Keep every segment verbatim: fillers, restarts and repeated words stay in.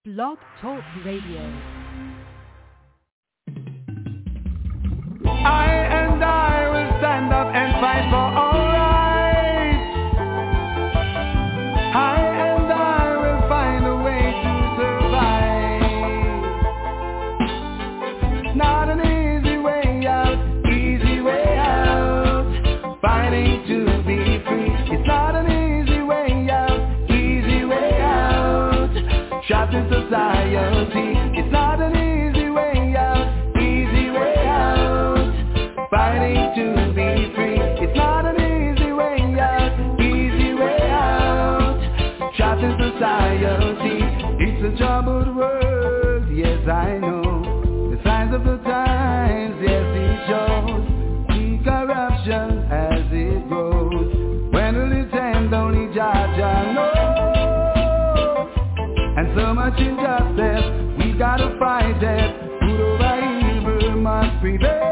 Blog Talk Radio. I and I will stand up and fight for all rights. I and I will find a way to survive. It's not an easy way out, easy way out. Fighting to be free. It's not an easy way out, easy way out. Trapped in society. It's not an easy way out, easy way out. Fighting to be free. It's not an easy way out, easy way out. Trapped in society. It's a troubled world, yes I know. The signs of the times, yes it shows. The corruption as it grows. When will it end? Only Jah Jah knows. And so much injustice, we gotta fight it. Good over evil must prevail.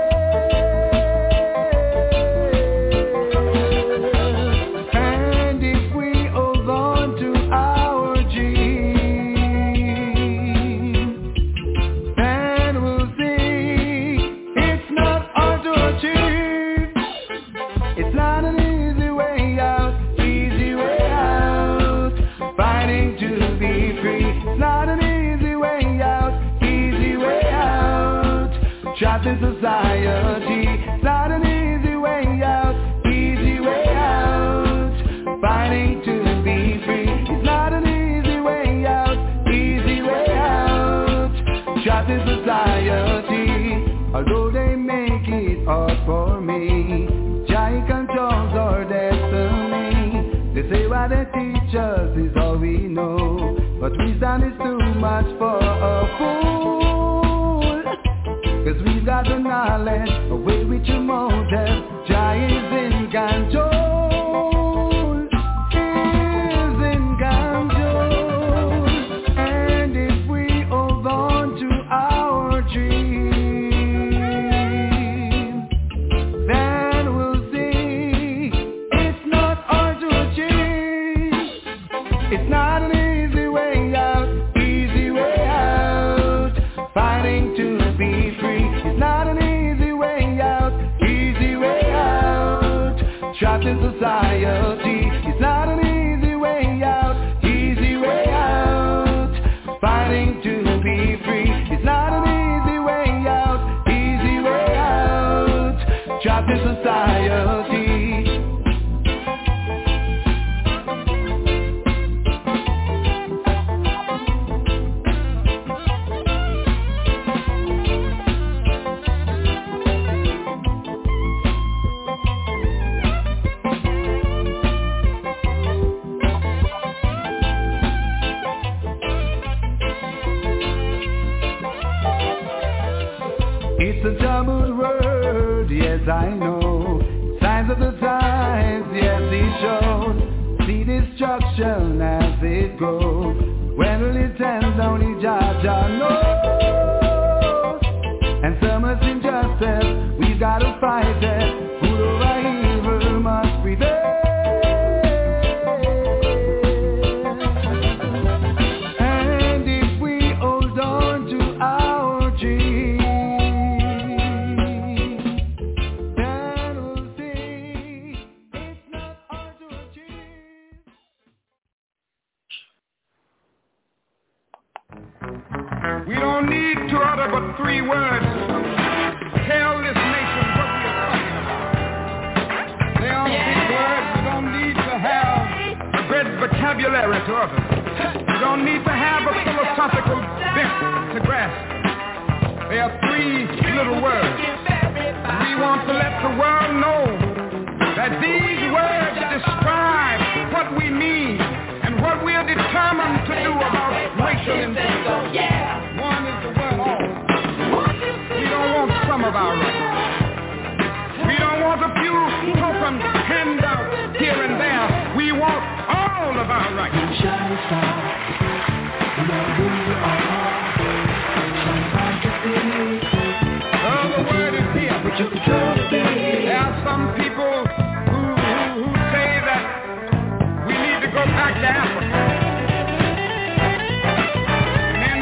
Trapped in society, it's not an easy way out, easy way out. Fighting to be free, it's not an easy way out, easy way out. Trapped in society, although they make it hard for me. Jah controls our destiny. They say what they teach us is all we know, but wisdom is too much for a fool. Cause we've got the knowledge, away with your motive. Jah is in control, is in control. And if we hold on to our dream, then we'll see it's not hard to achieve. It's not an easy way out, easy way out. Fighting to be free. It's not an easy way out, easy way out. Trapped in society. It's not an easy way out, easy way out. Fighting to be free. It's not an easy way out, easy way out. Trapped in society. It's a troubled world, yes I know. Signs of the times, yes it shows. See destruction as it goes. When will it end? Only Jah Jah knows. And so much injustice, we gotta fight it. Good over evil must prevail. And if we hold on to our dreams, we don't need to utter but three words. Tell this nation what we are talking about. They are three words. We don't need to have a great vocabulary to utter. We don't need to have a philosophical bent to grasp. They are three little words. We want to let the world know that these words describe what we mean and what we are determined to do about racial injustice. One is the word all. We don't want some of our rights. We don't want a few token handouts here and there. We want all of our rights. Shine star, we are who you are. Shine bright to see. Oh, the word is here. But you control the day. There are some people who, who, who say that we need to go back to Africa.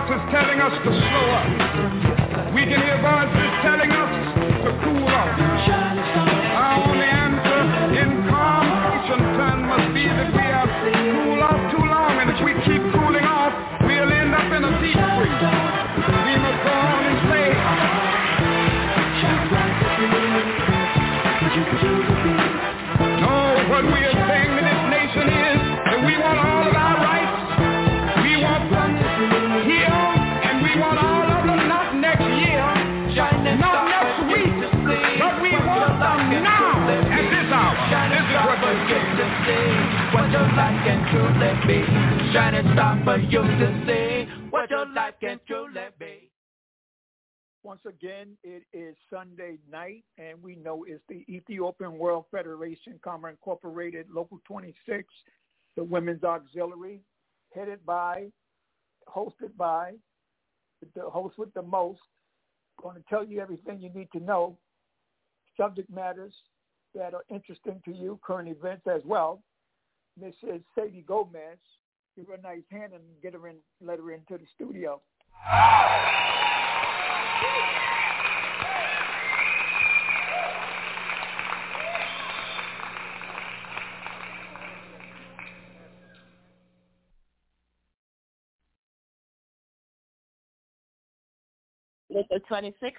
voices telling us to slow up. We can hear voices telling us to cool off. Our only answer in calm ocean sun must be that we have cooled off too long, and if we keep cooling off, we'll end up in a deep freeze. We must go on and say, no, what we are saying to this nation is that we want all of our rights. We want them here, and we want all of them not next year, not next week, but we want them now, at this hour. This is what we're saying. What your life can truly be. Shining star for you to see. What your life can truly be. Once again, it is Sunday night, and we know it's the Ethiopian World Federation, Comma Incorporated, Local twenty-six, the Women's Auxiliary, headed by, hosted by, the host with the most, going to tell you everything you need to know, subject matters that are interesting to you, current events as well. Missus Sadie Gomez. Give her a nice hand and get her in, let her into the studio. Local twenty-six,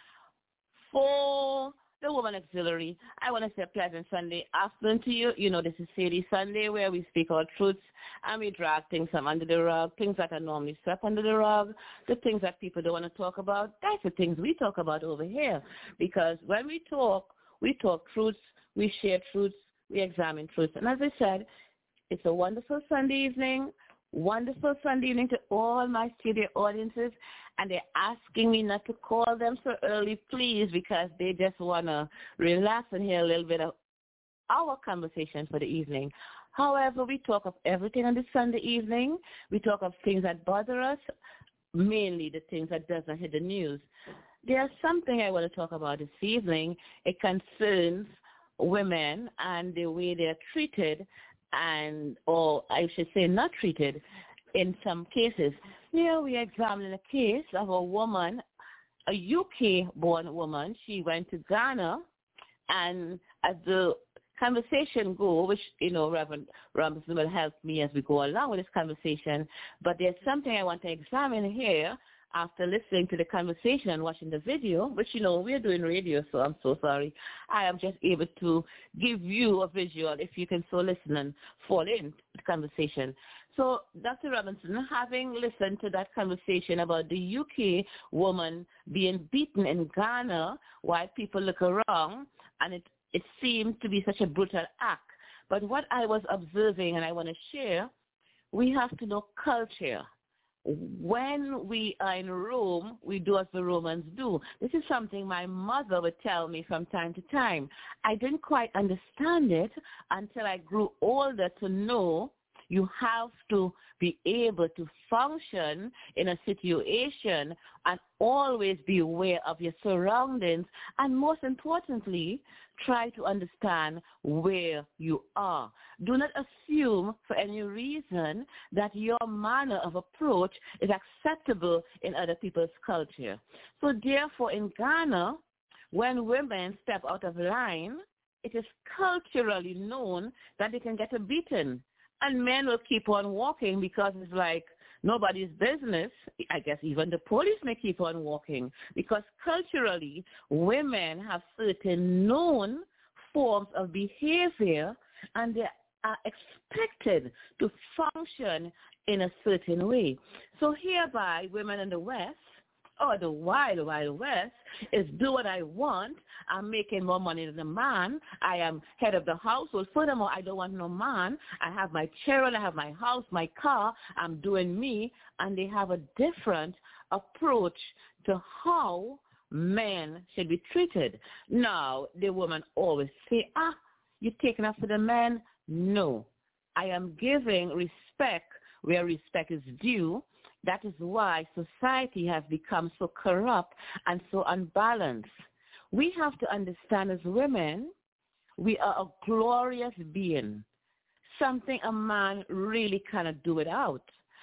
for the Woman Auxiliary, I want to say a pleasant Sunday afternoon to you. You know, this is Sadie Sunday, where we speak our truths and we drag things from under the rug, things that are normally swept under the rug, the things that people don't want to talk about. That's the things we talk about over here. Because when we talk, we talk truths, we share truths, we examine truths. And as I said, it's a wonderful Sunday evening. Wonderful Sunday evening to all my studio audiences, and they're asking me not to call them so early, please, because they just want to relax and hear a little bit of our conversation for the evening. However, we talk of everything on this Sunday evening. We talk of things that bother us, mainly the things that doesn't hit the news. There's something I want to talk about this evening. It concerns women and the way they're treated, and, or I should say not treated, in some cases. Here we examine a case of a woman, a U K-born woman. She went to Ghana, and as the conversation go, which, you know, Reverend Robinson will help me as we go along with this conversation, but there's something I want to examine here after listening to the conversation and watching the video, which, you know, we're doing radio, so I'm so sorry. I am just able to give you a visual if you can so listen and fall in the conversation. So, Doctor Robinson, having listened to that conversation about the U K woman being beaten in Ghana while people look around, and it, it seemed to be such a brutal act. But what I was observing, and I want to share, we have to know culture. When we are in Rome, we do as the Romans do. This is something my mother would tell me from time to time. I didn't quite understand it until I grew older to know you have to be able to function in a situation and always be aware of your surroundings, and most importantly, try to understand where you are. Do not assume for any reason that your manner of approach is acceptable in other people's culture. So therefore, in Ghana, when women step out of line, it is culturally known that they can get a beating. And men will keep on walking because it's like nobody's business. I guess even the police may keep on walking because culturally, women have certain known forms of behavior, and they are expected to function in a certain way. So hereby, women in the West, or the wild, wild West, is do what I want. I'm making more money than a man. I am head of the household. Furthermore, I don't want no man. I have my children. I have my house, my car. I'm doing me. And they have a different approach to how men should be treated. Now, the woman always say, ah, you're taking up for the man? No. I am giving respect where respect is due. That is why society has become so corrupt and so unbalanced. We have to understand as women, we are a glorious being, something a man really cannot do without.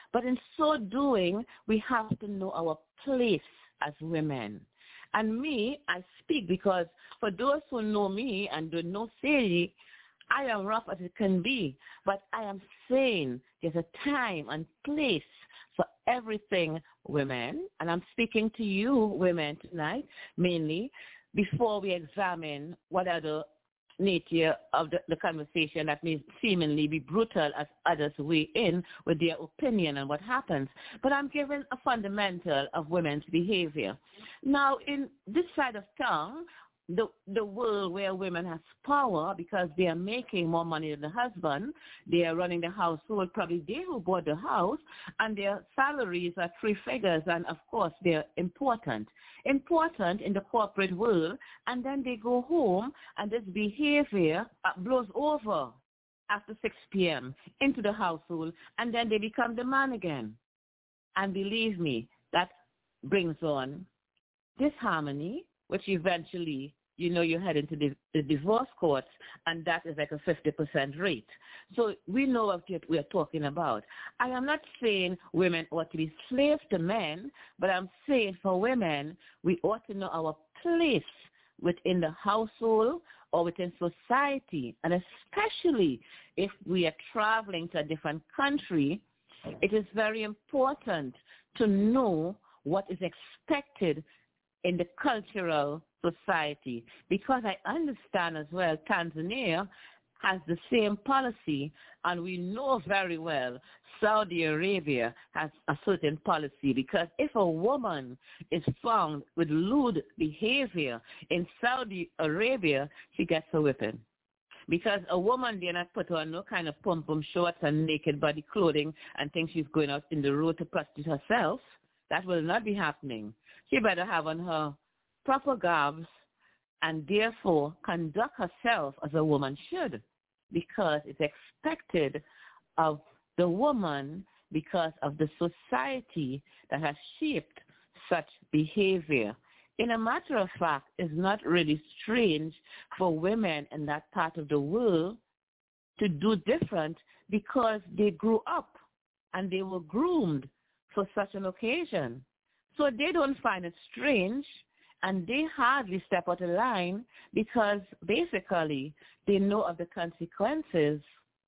But in so doing, we have to know our place as women. And me, I speak because for those who know me and don't know Sadie, I am rough as it can be. But I am saying there's a time and place for everything, women. And I'm speaking to you, women, tonight, mainly, before we examine what are the nature of the, the conversation that may seemingly be brutal as others weigh in with their opinion on what happens. But I'm giving a fundamental of women's behavior. Now, in this side of town, the the world where women have power because they are making more money than the husband, they are running the household, probably they who bought the house, and their salaries are three figures, and of course they're important. Important in the corporate world, and then they go home and this behavior blows over after six p.m. into the household, and then they become the man again. And believe me, that brings on disharmony, which eventually, you know, you head into the, the divorce courts, and that is like a fifty percent rate. So we know what we're talking about. I am not saying women ought to be slaves to men, but I'm saying for women, we ought to know our place within the household or within society, and especially if we are traveling to a different country, it is very important to know what is expected in the cultural society, because I understand as well Tanzania has the same policy, and we know very well Saudi Arabia has a certain policy, because if a woman is found with lewd behavior in Saudi Arabia, she gets a whipping. Because a woman did not put on no kind of pom-pom shorts and naked body clothing and think she's going out in the road to prostitute herself. That will not be happening. She better have on her proper garbs and therefore conduct herself as a woman should, because it's expected of the woman because of the society that has shaped such behavior. In a matter of fact, it's not really strange for women in that part of the world to do different, because they grew up and they were groomed for such an occasion. So they don't find it strange, and they hardly step out of line, because basically they know of the consequences.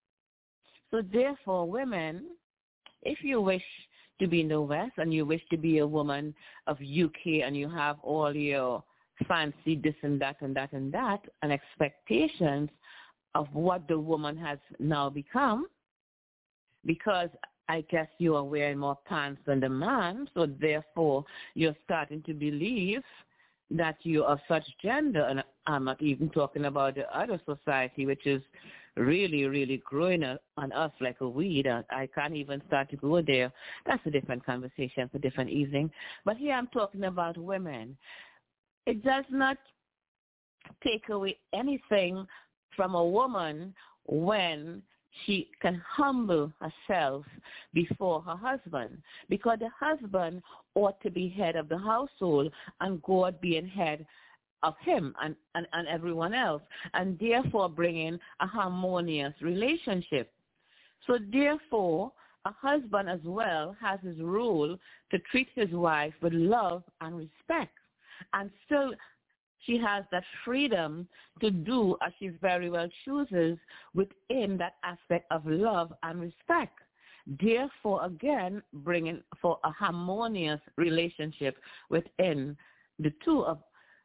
So therefore, women, if you wish to be in the West and you wish to be a woman of U K and you have all your fancy this and that and that and that and expectations of what the woman has now become, because I guess you are wearing more pants than the man, so therefore you're starting to believe that you are such gender, and I'm not even talking about the other society, which is really, really growing on us like a weed. I can't even start to go there. That's a different conversation for a different evening. But here I'm talking about women. It does not take away anything from a woman when she can humble herself before her husband, because the husband ought to be head of the household and God being head of him and, and, and everyone else, and therefore bringing a harmonious relationship. So therefore, a husband as well has his role to treat his wife with love and respect, and still she has that freedom to do as she very well chooses within that aspect of love and respect. Therefore, again, bringing for a harmonious relationship within the two of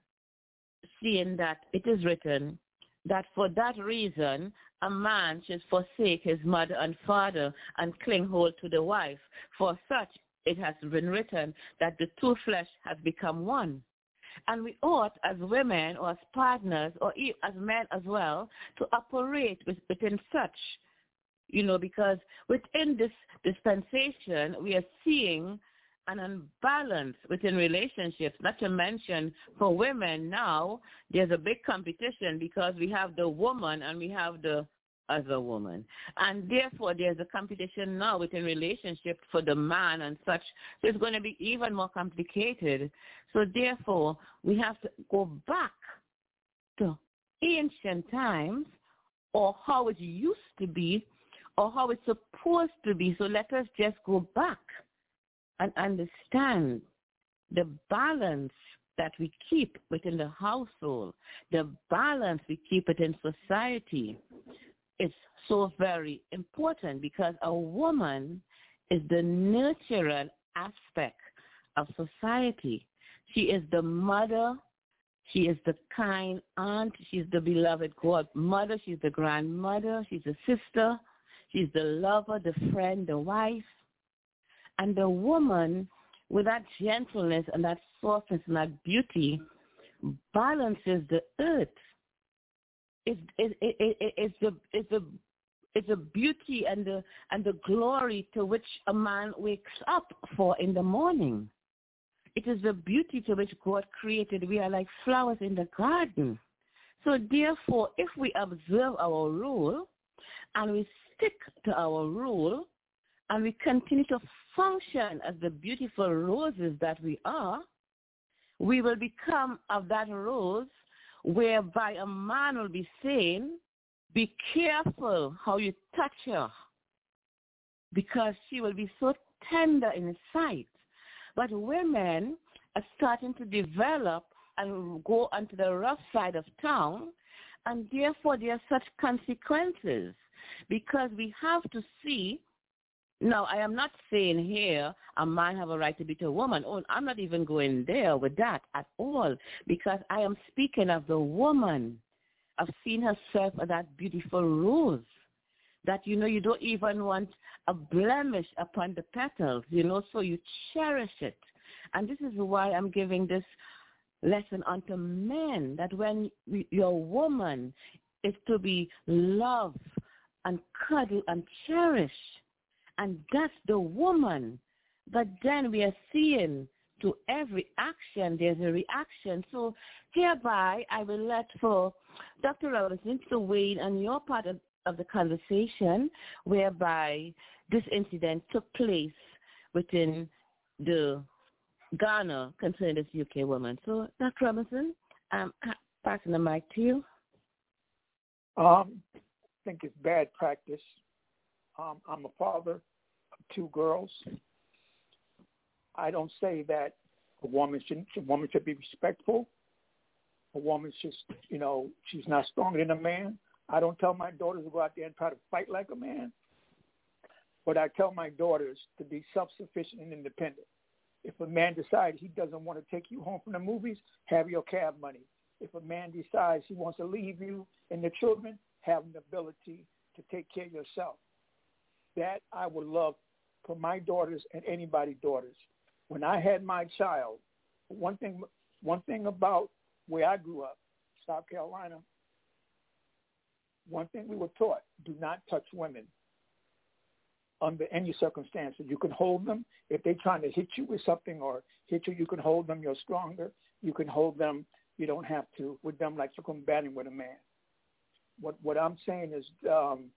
seeing that it is written that for that reason, a man should forsake his mother and father and cling hold to the wife. For such it has been written that the two flesh has become one. And we ought, as women or as partners or as men as well, to operate within such, you know, because within this dispensation, we are seeing an imbalance within relationships, not to mention for women now, there's a big competition because we have the woman and we have the other woman. And therefore, there's a competition now within relationships for the man and such. So it's going to be even more complicated. So therefore, we have to go back to ancient times or how it used to be or how it's supposed to be. So let us just go back and understand the balance that we keep within the household, the balance we keep within society. It's so very important because a woman is the nurturing aspect of society. She is the mother. She is the kind aunt. She's the beloved godmother. She's the grandmother. She's the sister. She's the lover, the friend, the wife. And the woman, with that gentleness and that softness and that beauty, balances the earth. It's, it, it, it, it's, the, it's, the, it's the beauty and the, and the glory to which a man wakes up for in the morning. It is the beauty to which God created. We are like flowers in the garden. So therefore, if we observe our rule and we stick to our rule and we continue to function as the beautiful roses that we are, we will become of that rose whereby a man will be saying, be careful how you touch her, because she will be so tender in his sight. But women are starting to develop and go onto the rough side of town, and therefore there are such consequences, because we have to see. Now, I am not saying here a man have a right to beat a woman. Oh, I'm not even going there with that at all, because I am speaking of the woman. I've seen herself as that beautiful rose that, you know, you don't even want a blemish upon the petals, you know, so you cherish it. And this is why I'm giving this lesson unto men, that when your woman is to be loved and cuddled and cherished, and that's the woman. But then we are seeing to every action, there's a reaction. So hereby, I will let for Doctor Robinson to weigh in on your part of, of the conversation, whereby this incident took place within the Ghana concerning this U K woman. So, Doctor Robinson, I'm passing the mic to you. Um, I think it's bad practice. Um, I'm a father of two girls. I don't say that a woman should, a woman should be respectful. A woman should, you know, she's not stronger than a man. I don't tell my daughters to go out there and try to fight like a man. But I tell my daughters to be self-sufficient and independent. If a man decides he doesn't want to take you home from the movies, have your cab money. If a man decides he wants to leave you and the children, have the ability to take care of yourself. That I would love for my daughters and anybody's daughters. When I had my child, one thing one thing about where I grew up, South Carolina, one thing we were taught, do not touch women under any circumstances. You can hold them. If they're trying to hit you with something or hit you, you can hold them. You're stronger. You can hold them. You don't have to with them like you're combating with a man. What what I'm saying is um,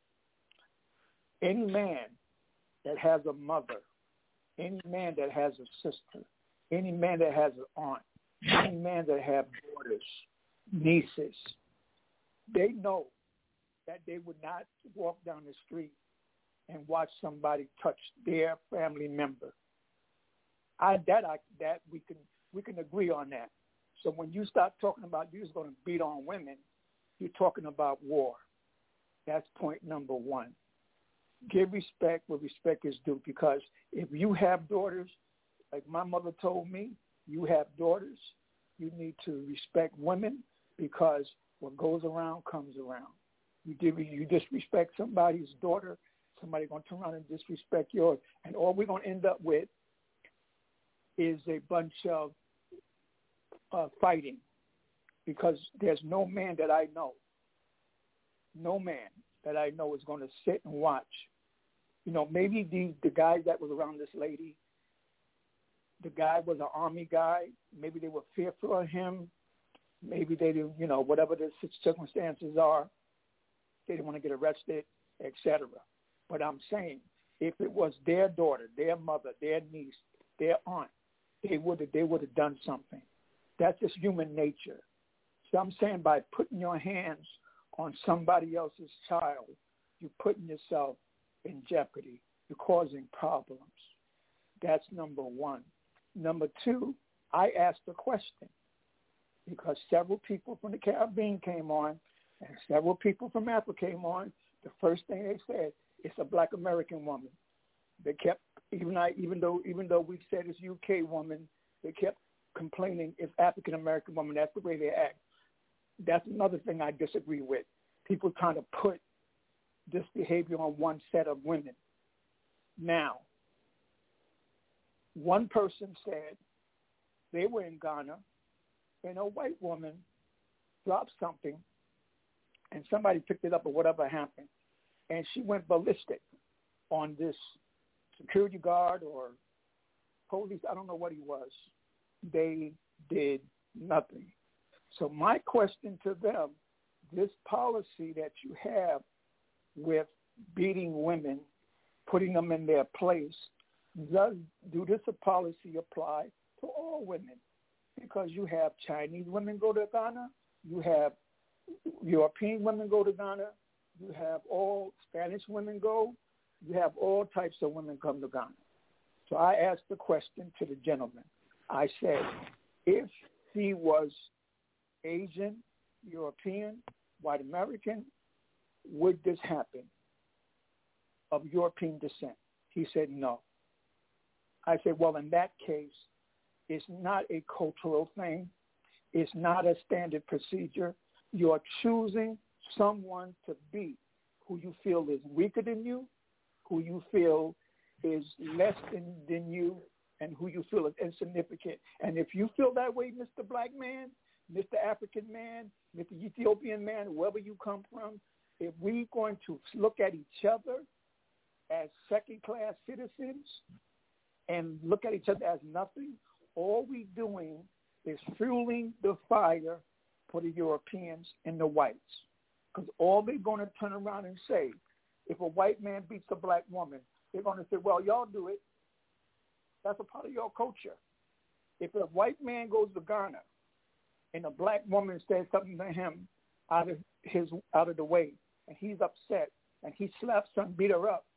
any man that has a mother, any man that has a sister, any man that has an aunt, any man that have daughters, nieces, they know that they would not walk down the street and watch somebody touch their family member. I that I that we can we can agree on that. So when you start talking about you're just going to beat on women, you're talking about war. That's point number one. Give respect where respect is due, because if you have daughters, like my mother told me, you have daughters, you need to respect women, because what goes around comes around. You give you disrespect somebody's daughter, somebody's going to turn around and disrespect yours. And all we're going to end up with is a bunch of uh, fighting, because there's no man that I know, no man that I know is going to sit and watch. You know, maybe the, the guy that was around this lady, the guy was an army guy. Maybe they were fearful of him. Maybe they didn't, you know, whatever the circumstances are, they didn't want to get arrested, et cetera. But I'm saying, if it was their daughter, their mother, their niece, their aunt, they would have they would have done something. That's just human nature. So I'm saying, by putting your hands on somebody else's child, you're putting yourself in jeopardy. You're causing problems. That's number one. Number two, I asked a question because several people from the Caribbean came on and several people from Africa came on. The first thing they said, it's a black American woman. They kept, even I, even though even though we said it's U K woman, they kept complaining it's African American woman. That's the way they act. That's another thing I disagree with. People trying to put this behavior on one set of women. Now, one person said they were in Ghana and a white woman dropped something and somebody picked it up or whatever happened, and she went ballistic on this security guard or police. I don't know what he was. They did nothing. So my question to them, this policy that you have with beating women, putting them in their place, does do this a policy apply to all women? Because you have Chinese women go to Ghana, you have European women go to Ghana, you have all Spanish women go, you have all types of women come to Ghana. So I asked the question to the gentleman. I said, if he was Asian, European, white American, would this happen? Of European descent? He said no. I said, well, in that case, it's not a cultural thing. It's not a standard procedure. You're choosing someone to beat who you feel is weaker than you, who you feel is less than, than you, and who you feel is insignificant. And if you feel that way, Mister Black man, Mister African man, Mister Ethiopian man, wherever you come from, if we're going to look at each other as second-class citizens and look at each other as nothing, all we're doing is fueling the fire for the Europeans and the whites. Because all they're going to turn around and say, if a white man beats a black woman, they're going to say, well, y'all do it. That's a part of your culture. If a white man goes to Ghana and a black woman says something to him out of his out of the way, and he's upset, and he slaps her and beat her up,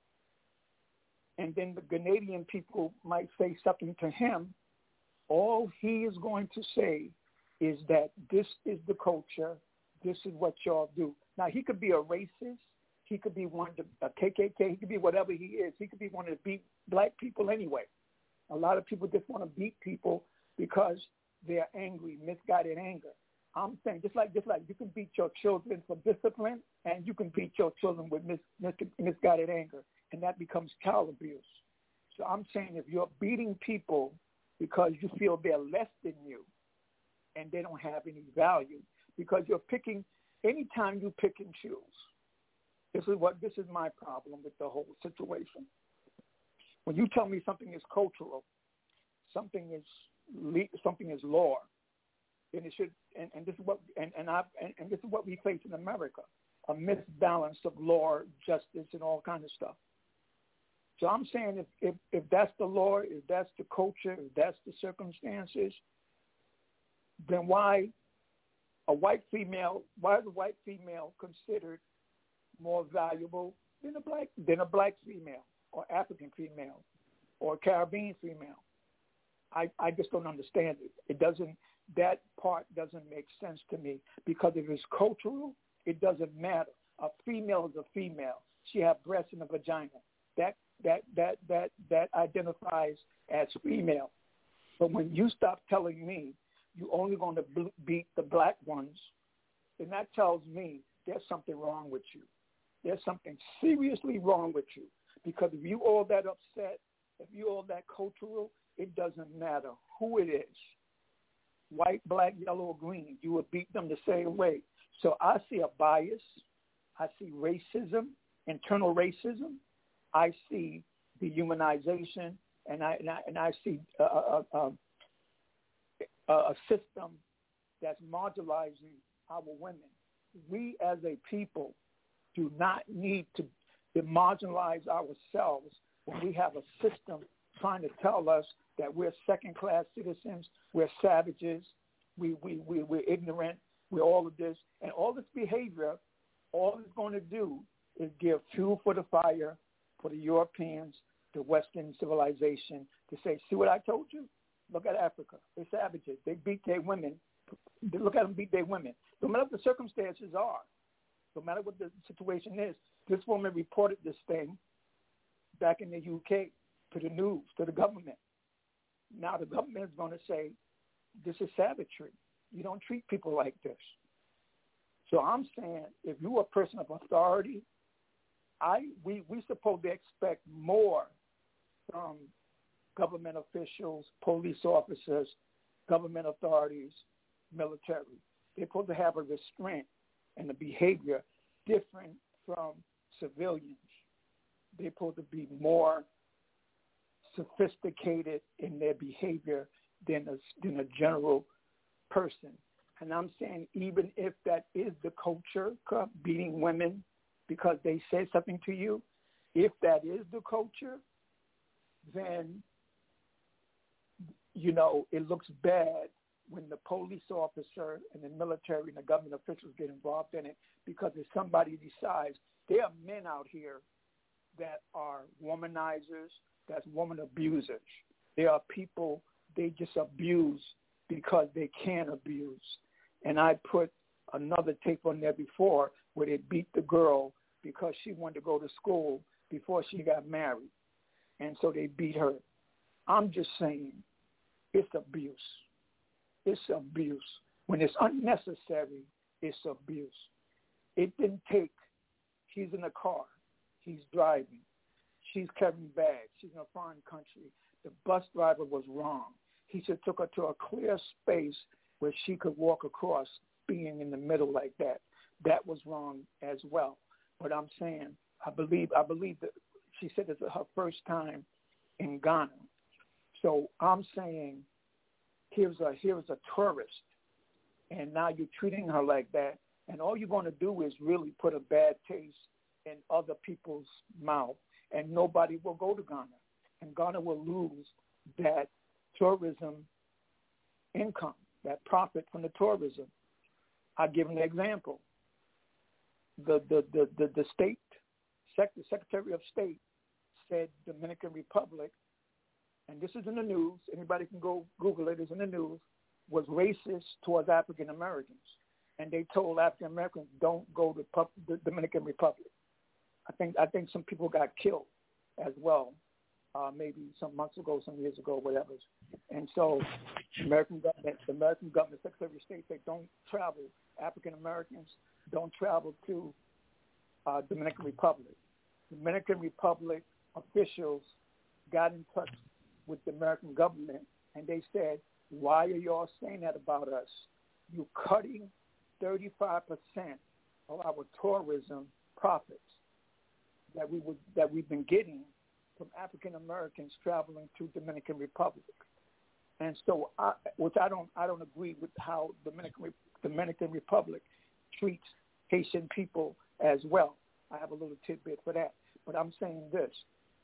and then the Ghanaian people might say something to him, all he is going to say is that this is the culture, this is what y'all do. Now, he could be a racist, he could be one of a K K K, he could be whatever he is. He could be one of the beat black people anyway. A lot of people just want to beat people because they're angry, misguided anger. I'm saying just like just like you can beat your children for discipline, and you can beat your children with mis, mis, misguided anger, and that becomes child abuse. So I'm saying if you're beating people because you feel they're less than you and they don't have any value, because you're picking, anytime you pick and choose, this is what this is my problem with the whole situation. When you tell me something is cultural, something is something is law, then it should. And, and this is what and and, I, and and this is what we face in America: a misbalance of law, justice, and all kinds of stuff. So I'm saying if if, if that's the law, if that's the culture, if that's the circumstances, then why a white female? Why is a white female considered more valuable than a black than a black female, or African female, or Caribbean female? I, I just don't understand it. It doesn't, that part doesn't make sense to me, because if it's cultural, it doesn't matter. A female is a female. She has breasts and a vagina. That, that, that, that, that identifies as female. But when you stop telling me you're only going to beat the black ones, then that tells me there's something wrong with you. There's something seriously wrong with you. Because if you all that upset, if you all that cultural, it doesn't matter who it is, white, black, yellow, or green, you would beat them the same way. So I see a bias. I see racism, internal racism. I see dehumanization, and I and I, and I see a, a, a, a system that's marginalizing our women. We as a people do not need to, to marginalize ourselves when we have a system trying to tell us that we're second-class citizens, we're savages, we, we, we, we're ignorant, we're all of this. And all this behavior, all it's going to do is give fuel for the fire for the Europeans, the Western civilization, to say, see what I told you? Look at Africa. They're savages. They beat their women. Look at them beat their women. No matter what the circumstances are, no matter what the situation is, this woman reported this thing back in the U K to the news, to the government. Now the government is going to say, this is savagery. You don't treat people like this. So I'm saying, if you're a person of authority, I we we supposed to expect more from government officials, police officers, government authorities, military. They're supposed to have a restraint and a behavior different from civilians. They're supposed to be more sophisticated in their behavior than a, than a general person. And I'm saying, even if that is the culture, beating women because they said something to you, if that is the culture, then, you know, it looks bad when the police officer and the military and the government officials get involved in it, because if somebody decides, there are men out here that are womanizers, that's woman abusers. There are people, they just abuse because they can abuse. And I put another tape on there before where they beat the girl because she wanted to go to school before she got married. And so they beat her. I'm just saying, it's abuse. It's abuse. When it's unnecessary, it's abuse. It didn't take, she's in a car, he's driving, she's carrying bags, she's in a foreign country. The bus driver was wrong. He should took her to a clear space where she could walk across, being in the middle like that. That was wrong as well. But I'm saying, I believe, I believe that she said it's her first time in Ghana. So I'm saying, here's a here's a tourist, and now you're treating her like that, and all you're going to do is really put a bad taste in other people's mouth, and nobody will go to Ghana, and Ghana will lose that tourism income, that profit from the tourism. I'll give an example. The the the the, the state sec, the Secretary of State said Dominican Republic, and this is in the news, anybody can go Google it, it's in the news, was racist towards African Americans. And they told African Americans, don't go to pub- the Dominican Republic. I think I think some people got killed as well, uh, maybe some months ago, some years ago, whatever. And so the American government, the American government, Secretary of State said, don't travel, African Americans, don't travel to uh, Dominican Republic. Dominican Republic officials got in touch with the American government, and they said, why are y'all saying that about us? You're cutting thirty-five percent of our tourism profits that we would, that we've been getting from African Americans traveling to Dominican Republic. And so, I, which I don't, I don't agree with how Dominican Dominican Republic treats Haitian people as well. I have a little tidbit for that, but I'm saying this.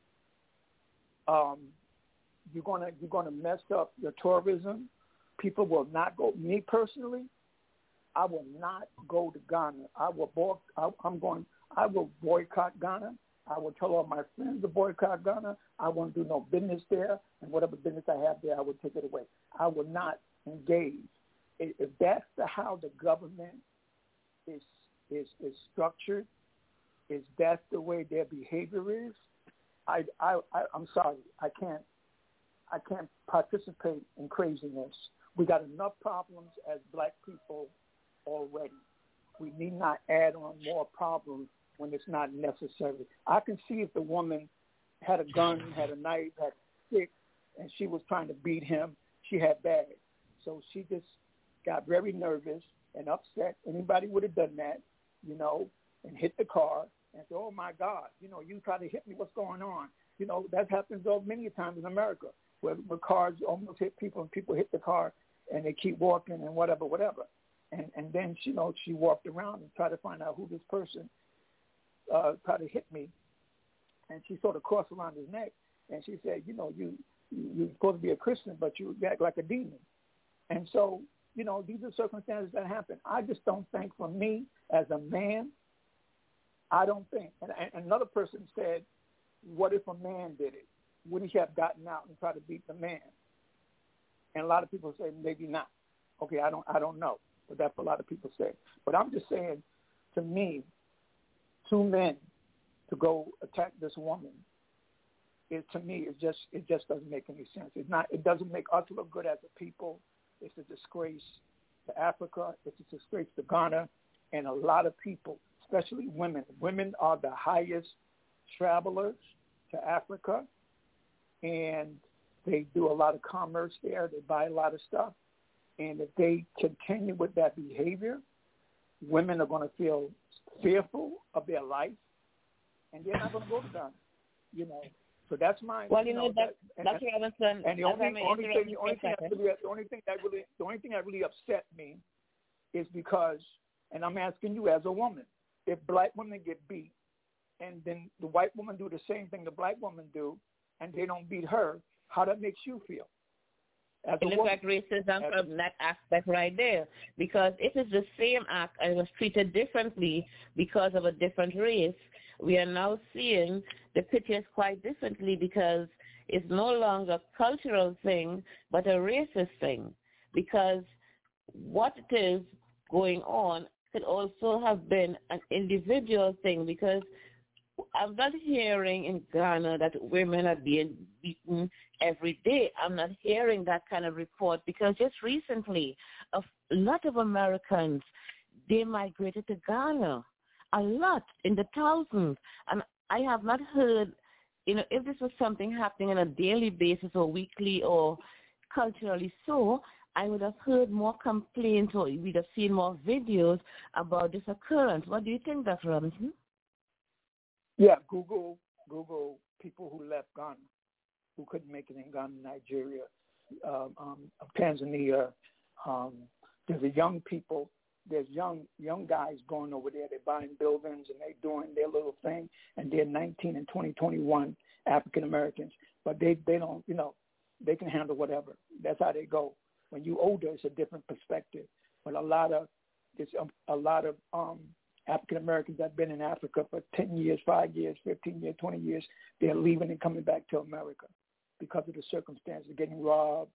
Um, you're gonna you're gonna mess up your tourism. People will not go. Me personally, I will not go to Ghana. I will boy, I, I'm going. I will boycott Ghana. I will tell all my friends to boycott Ghana. I won't do no business there, and whatever business I have there, I will take it away. I will not engage. If, if that's the, how the government is is is structured, is that the way their behavior is? I, I, I I'm sorry. I can't. I can't participate in craziness. We got enough problems as black people already. We need not add on more problems when it's not necessary. I can see if the woman had a gun, had a knife, had a stick, and she was trying to beat him, she had bags. So she just got very nervous and upset. Anybody would have done that, you know, and hit the car and said, oh, my God, you know, you try to hit me, what's going on? You know, that happens all many times in America, where, where cars almost hit people and people hit the car and they keep walking and whatever, whatever. And and then, you know, she walked around and tried to find out who this person uh, tried to hit me. And she sort of crossed around his neck. And she said, you know, you, you're supposed to be a Christian, but you act like a demon. And so, you know, these are circumstances that happen. I just don't think, for me, as a man, I don't think. And, and another person said, what if a man did it? Would he have gotten out and tried to beat the man? And a lot of people say maybe not. Okay, I don't I don't know, but that's what a lot of people say. But I'm just saying, to me, two men to go attack this woman, it to me it just it just doesn't make any sense. It's not it doesn't make us look good as a people. It's a disgrace to Africa. It's a disgrace to Ghana, and a lot of people, especially women. Women are the highest travelers to Africa, and they do a lot of commerce there. They buy a lot of stuff. And if they continue with that behavior, women are going to feel fearful of their life, and they're not going to go to Ghana, you know. So that's my. Well, you, you know, know that, and, that's Robinson. And the only, only thing, the only thing, that really, the only thing that really, the only thing that really upset me is because, and I'm asking you as a woman, if black women get beat, and then the white woman do the same thing the black woman do, and they don't beat her, how that makes you feel? As it looks like racism as from that aspect right there. Because if it's the same act and it was treated differently because of a different race, we are now seeing the pictures quite differently because it's no longer a cultural thing but a racist thing. Because what it is going on could also have been an individual thing, because I'm not hearing in Ghana that women are being beaten every day. I'm not hearing that kind of report, because just recently a lot of Americans, they migrated to Ghana, a lot, in the thousands. And I have not heard, you know, if this was something happening on a daily basis or weekly or culturally so, I would have heard more complaints or we'd have seen more videos about this occurrence. What do you think, Doctor Robinson? Yeah, Google Google people who left Ghana, who couldn't make it in Ghana, Nigeria, um, um, Tanzania. Um, there's a young people, there's young young guys going over there. They're buying buildings and they're doing their little thing, and they're nineteen and twenty, twenty-one African Americans, but they they don't, you know, they can handle whatever. That's how they go. When you older, it's a different perspective. But a lot of there's a, a lot of um, African Americans that have been in Africa for ten years, five years, fifteen years, twenty years, they're leaving and coming back to America because of the circumstances, getting robbed,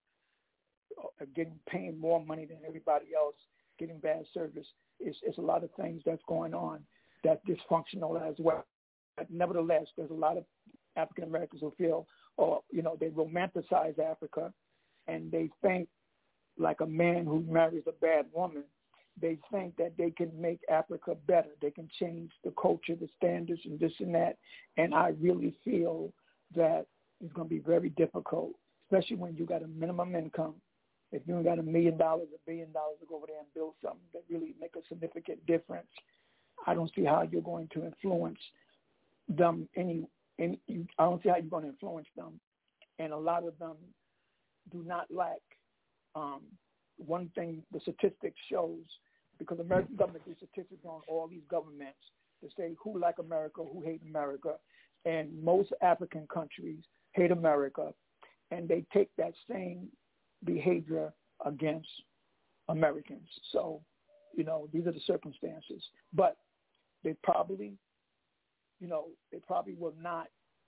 getting paying more money than everybody else, getting bad service. It's, it's a lot of things that's going on that's dysfunctional as well. But nevertheless, there's a lot of African Americans who feel, or, you know, they romanticize Africa, and they think like a man who marries a bad woman, they think that they can make Africa better. They can change the culture, the standards, and this and that. And I really feel that it's going to be very difficult, especially when you got a minimum income. If you got a million dollars, a billion dollars to go over there and build something that really make a significant difference, I don't see how you're going to influence them any. any I don't see how you're going to influence them. And a lot of them do not lack. Um, One thing the statistics shows, because the American government does statistics on all these governments to say who like America, who hate America, and most African countries hate America, and they take that same behavior against Americans. So, you know, these are the circumstances. But they probably, you know, they probably will not,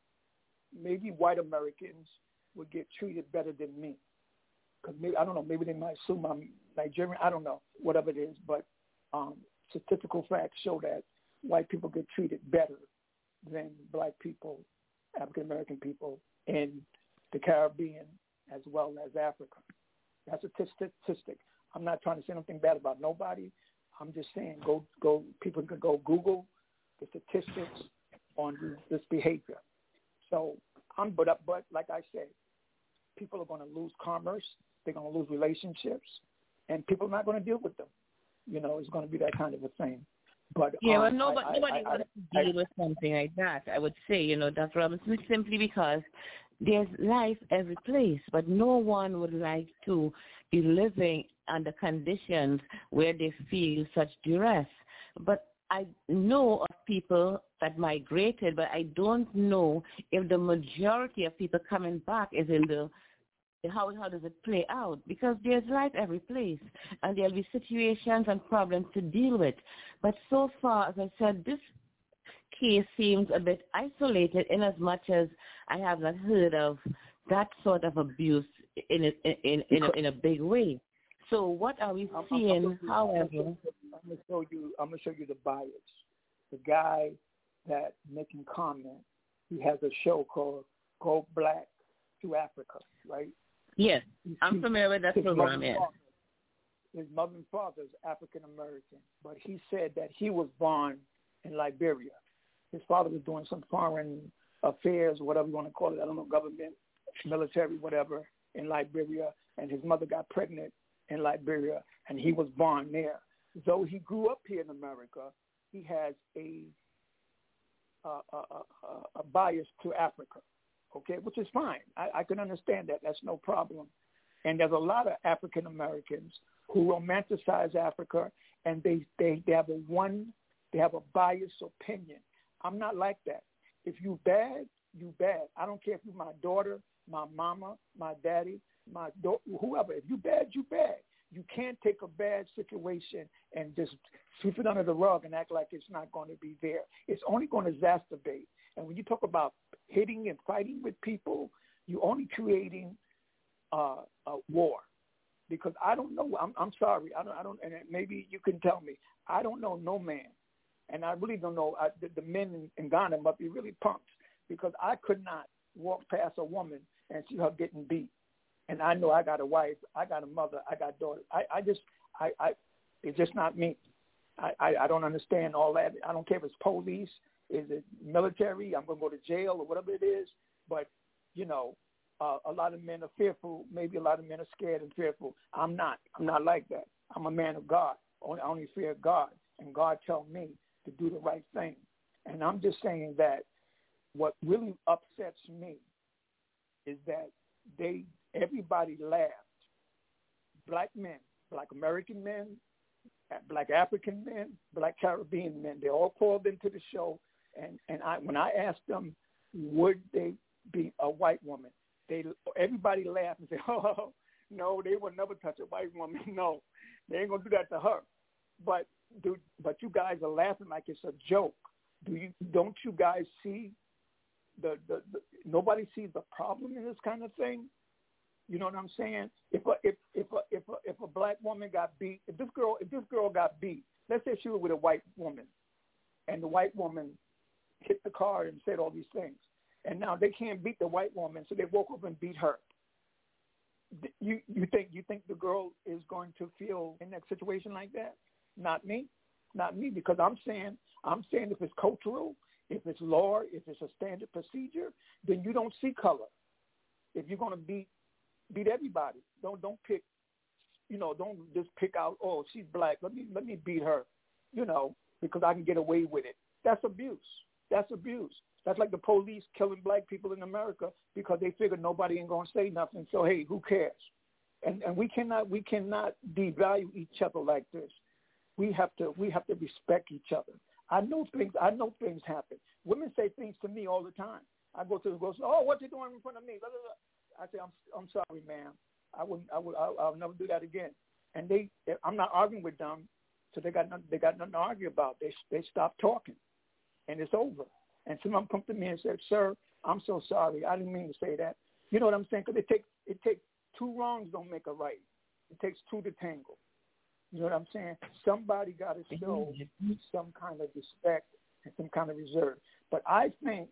maybe white Americans would get treated better than me. Because maybe, I don't know, maybe they might assume I'm Nigerian. I don't know, whatever it is. But um, statistical facts show that white people get treated better than black people, African-American people in the Caribbean as well as Africa. That's a t- statistic. I'm not trying to say anything bad about nobody. I'm just saying go, go. people can go Google the statistics on this behavior. So, I'm, but, but like I said, people are going to lose commerce. They're going to lose relationships, and people are not going to deal with them. You know, it's going to be that kind of a thing. But yeah, um, well, nobody, I, nobody I, wants I, to deal I, with something like that. I would say, you know, Doctor Robinson, simply because there's life every place, but no one would like to be living under conditions where they feel such duress. But I know of people that migrated, but I don't know if the majority of people coming back is in the How how does it play out? Because there's life every place, and there'll be situations and problems to deal with. But so far, as I said, this case seems a bit isolated in as much as I have not heard of that sort of abuse in a, in in a, in a big way. So what are we I'm, seeing? I'm, I'm, however, I'm going to show you. I'm going to show you the bias. The guy that making comment. He has a show called Go Black to Africa, right? Yes, I'm familiar with that program. Yes. His mother and father is African American, but he said that he was born in Liberia. His father was doing some foreign affairs, whatever you want to call it. I don't know, government, military, whatever, in Liberia, and his mother got pregnant in Liberia, and he was born there. Though he grew up here in America, he has a a, a, a, a bias to Africa, okay, which is fine. I, I can understand that. That's no problem. And there's a lot of African Americans who romanticize Africa, and they, they, they have a one, they have a biased opinion. I'm not like that. If you bad, you bad. I don't care if you're my daughter, my mama, my daddy, my do- whoever. If you bad, you bad. You can't take a bad situation and just sweep it under the rug and act like it's not going to be there. It's only going to exacerbate. And when you talk about hitting and fighting with people, you're only creating uh, a war. Because I don't know. I'm, I'm sorry. I don't. I don't. And maybe you can tell me. I don't know no man, and I really don't know. I, the, the men in, in Ghana must be really pumped because I could not walk past a woman and see her getting beat. And I know I got a wife, I got a mother, I got daughters. I, I just, I, I, it's just not me. I, I, I don't understand all that. I don't care if it's police, is it military, I'm going to go to jail or whatever it is. But, you know, uh, a lot of men are fearful. Maybe a lot of men are scared and fearful. I'm not. I'm not like that. I'm a man of God. Only, I only fear God. And God told me to do the right thing. And I'm just saying that what really upsets me is that they, everybody laughed. Black men, black American men, black African men, black Caribbean men, they all called into the show. And, and I, when I asked them, would they be a white woman, they everybody laughed and said, oh, no, they would never touch a white woman. No, they ain't going to do that to her. But, dude, but you guys are laughing like it's a joke. Do you, don't you guys see the, the, the nobody sees the problem in this kind of thing? You know what I'm saying? If a, if if a, if a, if a black woman got beat, if this girl if this girl got beat, let's say she was with a white woman, and the white woman hit the car and said all these things, and now they can't beat the white woman, so they woke up and beat her. You you think you think the girl is going to feel in that situation like that? Not me, not me, because I'm saying I'm saying if it's cultural, if it's law, if it's a standard procedure, then you don't see color. If you're going to beat beat everybody, don't don't pick, you know, don't just pick out, oh, she's black, let me let me beat her, you know, because I can get away with it. That's abuse. That's abuse. That's like the police killing black people in America because they figure nobody ain't gonna say nothing. So hey, who cares? And and we cannot we cannot devalue each other like this. We have to we have to respect each other. I know things I know things happen. Women say things to me all the time. I go to the grocery, oh, what you doing in front of me? Blah, blah, blah. I say, I'm I'm sorry, ma'am. I wouldn't. I would. I'll, I'll never do that again. And they, they, I'm not arguing with them, so they got nothing, they got nothing to argue about. They they stop talking, and it's over. And some of them come to me and say, sir, I'm so sorry. I didn't mean to say that. You know what I'm saying? Because it takes it takes two wrongs don't make a right. It takes two to tangle. You know what I'm saying? Somebody got to show some kind of respect and some kind of reserve. But I think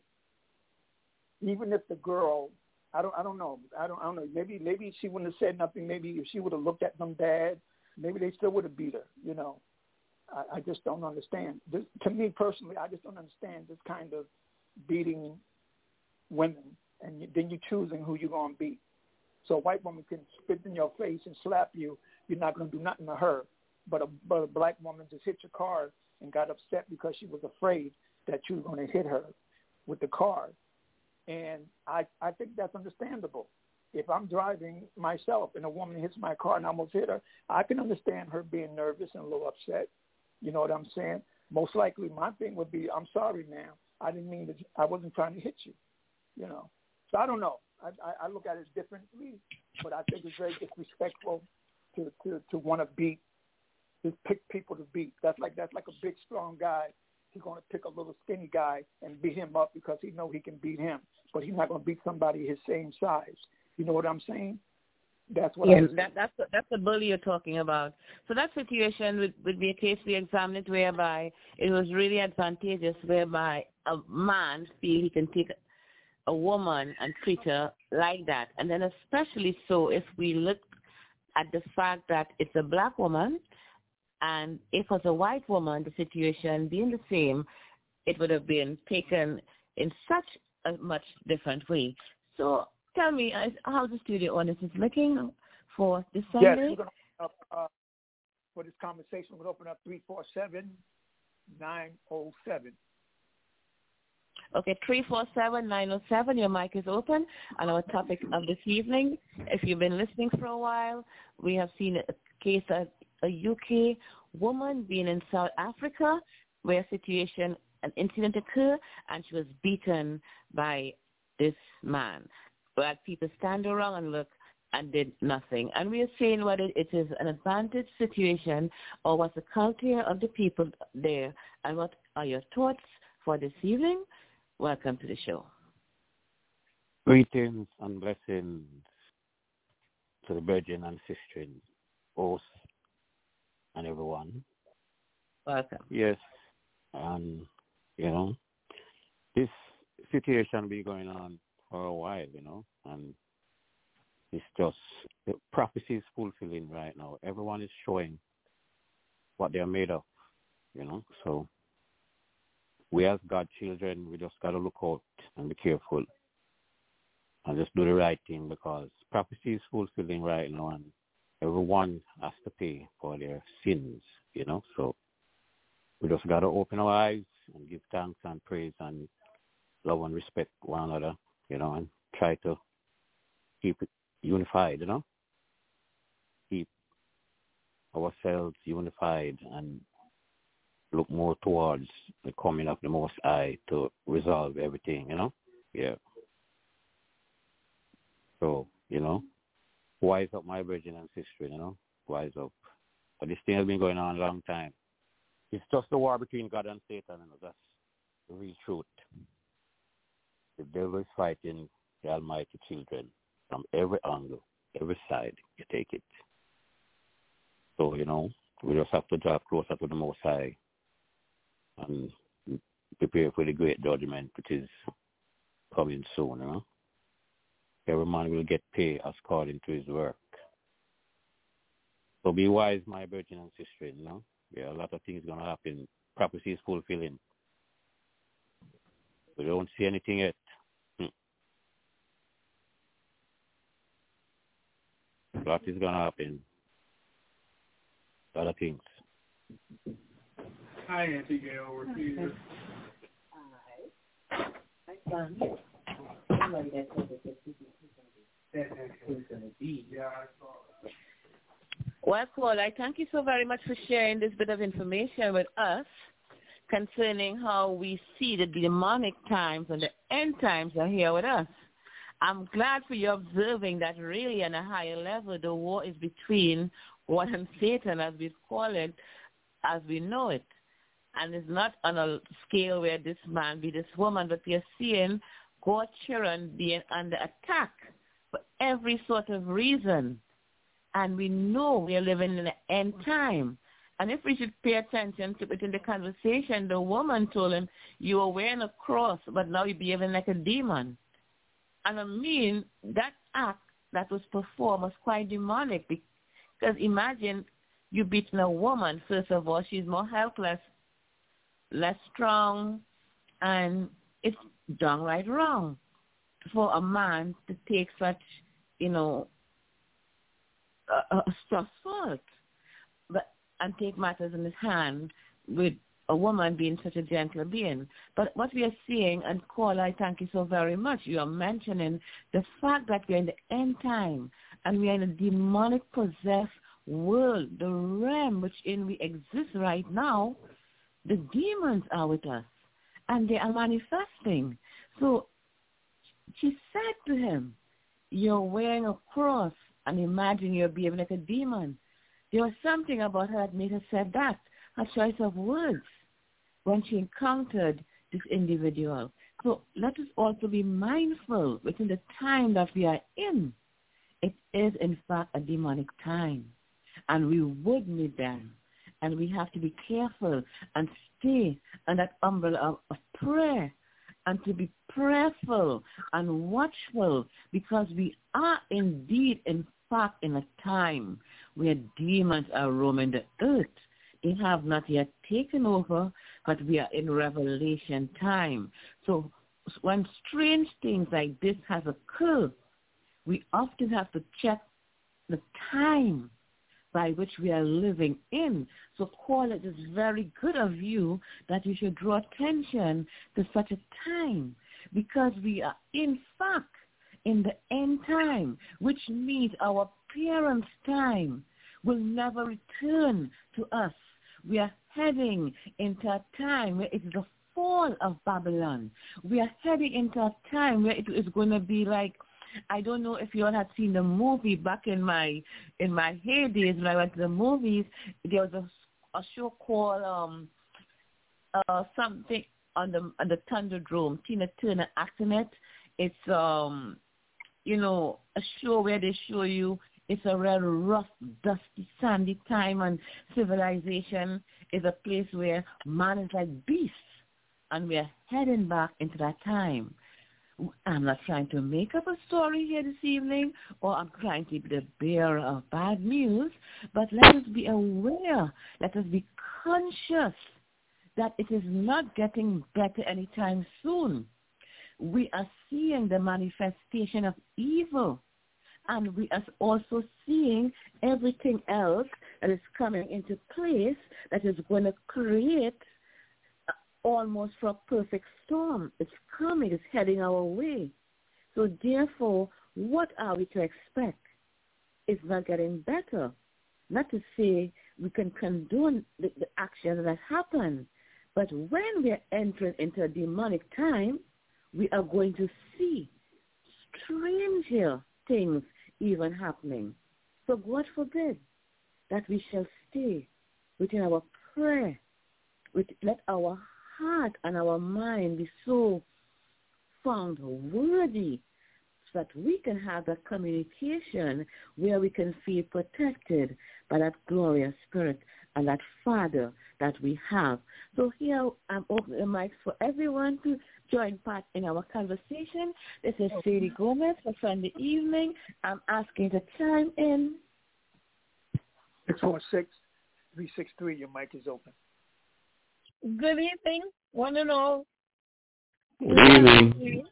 even if the girl, I don't, I don't know. I don't, I don't know. Maybe, maybe she wouldn't have said nothing. Maybe if she would have looked at them bad, maybe they still would have beat her. You know, I, I just don't understand. This, to me personally, I just don't understand this kind of beating women, and you, then you're choosing who you're gonna beat. So a white woman can spit in your face and slap you. You're not gonna do nothing to her. But a, but a black woman just hit your car and got upset because she was afraid that you were gonna hit her with the car. And I, I think that's understandable. If I'm driving myself and a woman hits my car and I almost hit her, I can understand her being nervous and a little upset. You know what I'm saying? Most likely my thing would be, I'm sorry, ma'am. I didn't mean to, I wasn't trying to hit you, you know. So I don't know. I, I, I look at it differently, but I think it's very disrespectful to, to, to want to beat, to pick people to beat. That's like, that's like a big, strong guy he's going to pick a little skinny guy and beat him up because he know he can beat him, but he's not going to beat somebody his same size. You know what I'm saying? That's what. Yeah, I'm that, that's the, that's the bully you're talking about. So that situation would, would be a case we examined whereby it was really advantageous, whereby a man feel he can take a woman and treat her like that, and then especially so if we look at the fact that it's a black woman, and if it was a white woman, the situation being the same, it would have been taken in such a much different way. So tell me, uh, how the studio audience is looking for this Sunday? Yes, we're going to open up, uh, for this conversation, we're going to open up three four seven, nine oh seven. Okay, three four seven, nine oh seven, your mic is open. And our topic of this evening, if you've been listening for a while, we have seen a case of a U K woman being in South Africa where a situation, an incident occurred, and she was beaten by this man. But people stand around and look and did nothing. And we are saying whether it is an advantage situation or what's the culture of the people there. And what are your thoughts for this evening? Welcome to the show. Greetings and blessings to the brethren and sisters, hosts, and everyone. Welcome. Yes, and, you know, this situation been going on for a while, you know, and it's just, the prophecy is fulfilling right now. Everyone is showing what they're made of, you know, so we as God's children, we just got to look out and be careful and just do the right thing because prophecy is fulfilling right now and everyone has to pay for their sins, you know. So we just got to open our eyes and give thanks and praise and love and respect one another, you know, and try to keep it unified, you know. Keep ourselves unified and look more towards the coming of the Most High to resolve everything, you know? Yeah. So, you know, wise up, my brethren and sister, you know? Wise up. But this thing has been going on a long time. It's just a war between God and Satan, you know? That's the real truth. The devil is fighting the almighty children from every angle, every side you take it. So, you know, we just have to draw closer to the Most High and prepare for the great judgment which is coming soon, you know. Every man will get paid according to his work. So be wise, my brethren and sisters, you know. Yeah, a lot of things going to happen. Prophecy is fulfilling. We don't see anything yet. Hmm. A lot is going to happen. A lot of things. Hi, Auntie Gail. We're here. Well, Paul, I thank you so very much for sharing this bit of information with us concerning how we see the demonic times and the end times are here with us. I'm glad for you observing that really on a higher level the war is between God and Satan, as we call it, as we know it. And it's not on a scale where this man be this woman, but we are seeing God's children being under attack for every sort of reason. And we know we are living in the end time. And if we should pay attention to it in the conversation, the woman told him, you are wearing a cross, but now you're behaving like a demon. And I mean, that act that was performed was quite demonic because imagine you beating a woman, first of all, she's more helpless, less strong, and it's downright wrong for a man to take such, you know, a, a assault, but and take matters in his hand with a woman being such a gentle being. But what we are seeing, and Cole, I thank you so very much, you are mentioning the fact that we are in the end time and we are in a demonic possessed world, the realm which in we exist right now. The demons are with us, and they are manifesting. So she said to him, you're wearing a cross, and imagine you're behaving like a demon. There was something about her that made her say that, a choice of words. when she encountered this individual. So let us also be mindful within the time that we are in. It is, in fact, a demonic time, and we would meet them. And we have to be careful and stay under that umbrella of, of prayer, and to be prayerful and watchful, because we are indeed, in fact, in a time where demons are roaming the earth. They have not yet taken over, but we are in revelation time. So when strange things like this have occurred, we often have to check the time by which we are living in. So, Paul, it is very good of you that you should draw attention to such a time, because we are, in fact, in the end time, which means our parents' time will never return to us. We are heading into a time where it is the fall of Babylon. We are heading into a time where it is going to be like, I don't know if you all had seen the movie back in my in my heydays when I went to the movies. There was a, a show called um uh something on the on the Thunderdome. Tina Turner acting it. It's um you know a show where they show you it's a real rough, dusty, sandy time, and civilization is a place where man is like beasts, and we are heading back into that time. I'm not trying to make up a story here this evening, or I'm trying to be the bearer of bad news, but let us be aware, let us be conscious that it is not getting better anytime soon. We are seeing the manifestation of evil, and we are also seeing everything else that is coming into place that is going to create almost for a perfect storm. It's coming, it's heading our way. So therefore, what are we to expect? It's not getting better. Not to say we can condone the, the actions that happen, but when we are entering into a demonic time, we are going to see stranger things even happening. So God forbid that we shall stay within our prayer, with, let our heart and our mind be so found worthy so that we can have that communication where we can feel protected by that glorious Spirit and that Father that we have. So here I'm opening the mic for everyone to join part in our conversation. This is Sadie Gomez for Sunday evening. I'm asking to chime in. six four six, three six three, your mic is open. Good evening, one and all. Good evening.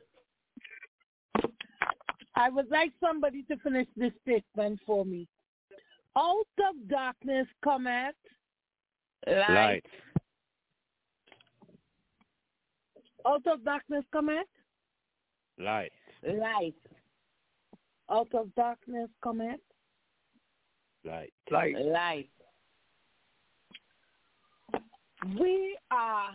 I would like somebody to finish this statement for me. Out of darkness cometh light. Light. Out of darkness cometh Light. Light. Out of darkness cometh Light. Light. Light. We are,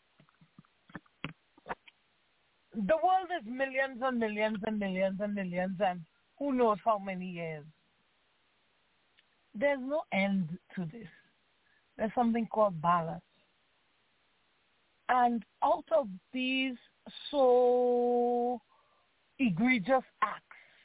the world is millions and millions and millions and millions and who knows how many years. There's no end to this. There's something called balance. And out of these so egregious acts,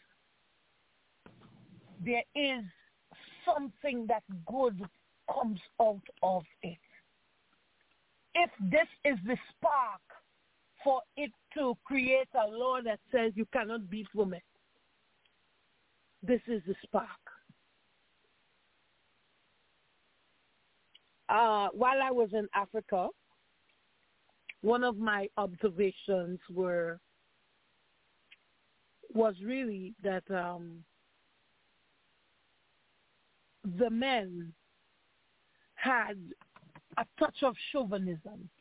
there is something that good comes out of it. If this is the spark for it to create a law that says you cannot beat women, this is the spark. Uh, while I was in Africa, one of my observations were was really that um, the men had a touch of chauvinism.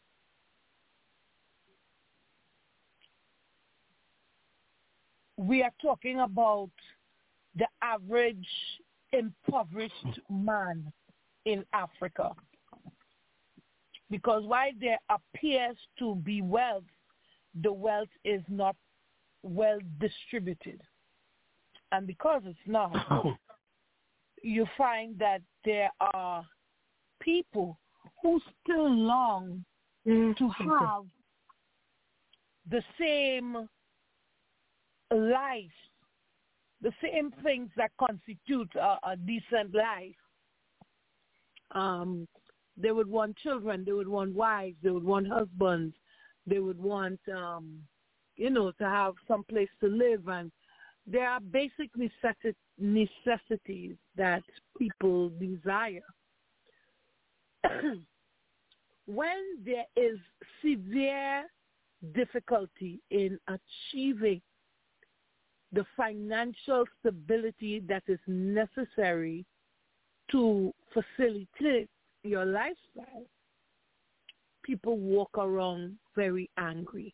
We are talking about the average impoverished man in Africa. Because while there appears to be wealth, the wealth is not well distributed. And because it's not, you find that there are people who still long mm-hmm. to have the same life, the same things that constitute a, a decent life. Um, they would want children, they would want wives, they would want husbands, they would want, um, you know, to have some place to live. And there are basic necessi- necessities that people desire. When there is severe difficulty in achieving the financial stability that is necessary to facilitate your lifestyle, people walk around very angry.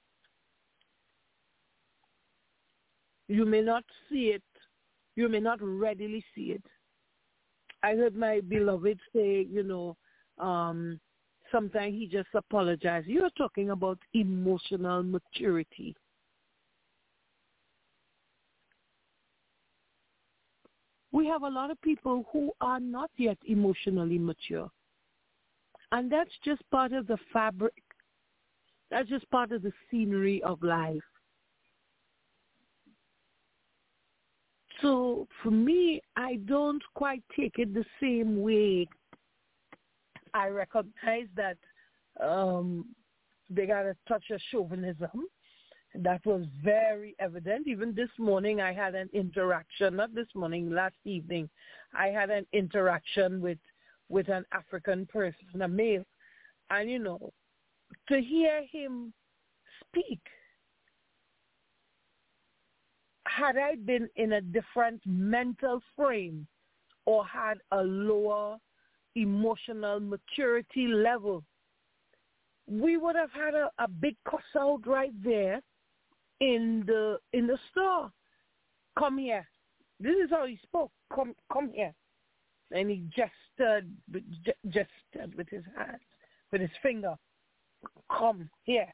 You may not see it. You may not readily see it. I heard my beloved say, you know, um, sometimes he just apologized. You're talking about emotional maturity. We have a lot of people who are not yet emotionally mature. And that's just part of the fabric. That's just part of the scenery of life. So for me, I don't quite take it the same way. I recognize that um, they got a touch of chauvinism. That was very evident. Even this morning, I had an interaction, not this morning, last evening, I had an interaction with, with an African person, a male. And, you know, to hear him speak, had I been in a different mental frame or had a lower emotional maturity level, we would have had a, a big cuss out right there in the in the store. Come here. This is how he spoke. Come come here. And he gestured, gestured with his hands, with his finger. Come here.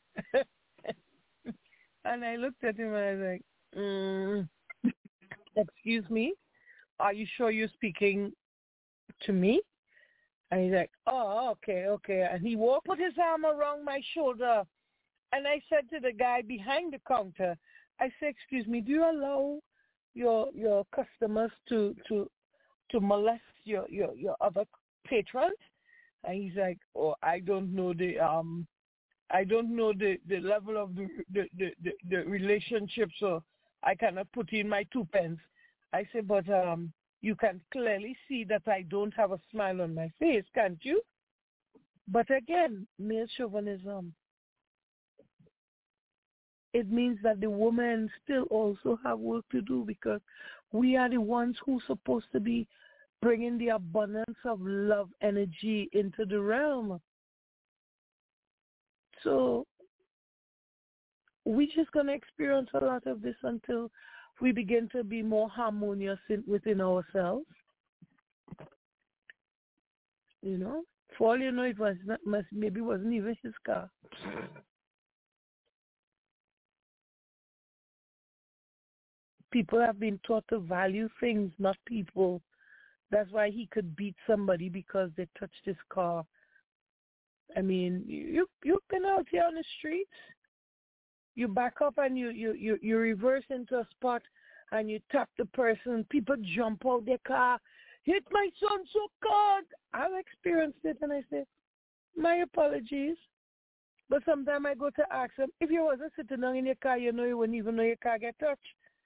And I looked at him and I was like, mm, excuse me, are you sure you're speaking to me? And he's like, oh, okay, okay. And he walked, put his arm around my shoulder. And I said to the guy behind the counter, I said, excuse me, do you allow your your customers to to to molest your, your, your other patrons? And he's like, oh, I don't know the um I don't know the, the level of the the, the, the the relationship, so I cannot put in my two pence. I said, but um you can clearly see that I don't have a smile on my face, can't you? But again, male chauvinism. It means that the women still also have work to do because we are the ones who are supposed to be bringing the abundance of love energy into the realm. So we're just going to experience a lot of this until we begin to be more harmonious in, within ourselves. You know, for all you know, it was not, maybe it wasn't even his car. People have been taught to value things, not people. That's why he could beat somebody because they touched his car. I mean, you, you've been out here on the streets. You back up and you, you, you, you reverse into a spot and you tap the person. People jump out their car. Hit my son so hard. I've experienced it and I say, my apologies. But sometimes I go to ask them, if you wasn't sitting down in your car, you know you wouldn't even know your car get touched.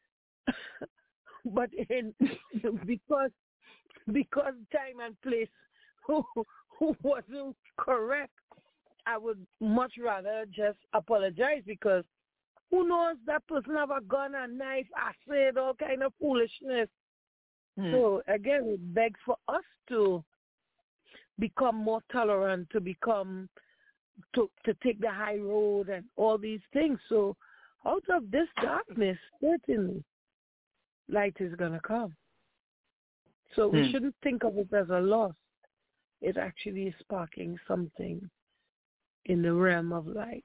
But in, because because time and place who, who wasn't correct, I would much rather just apologize because who knows, that person have a gun, a knife, acid, all kind of foolishness. Hmm. So again, it begs for us to become more tolerant, to become to to take the high road and all these things. So out of this darkness, certainly, light is going to come. So we hmm. shouldn't think of it as a loss. It actually is sparking something in the realm of light.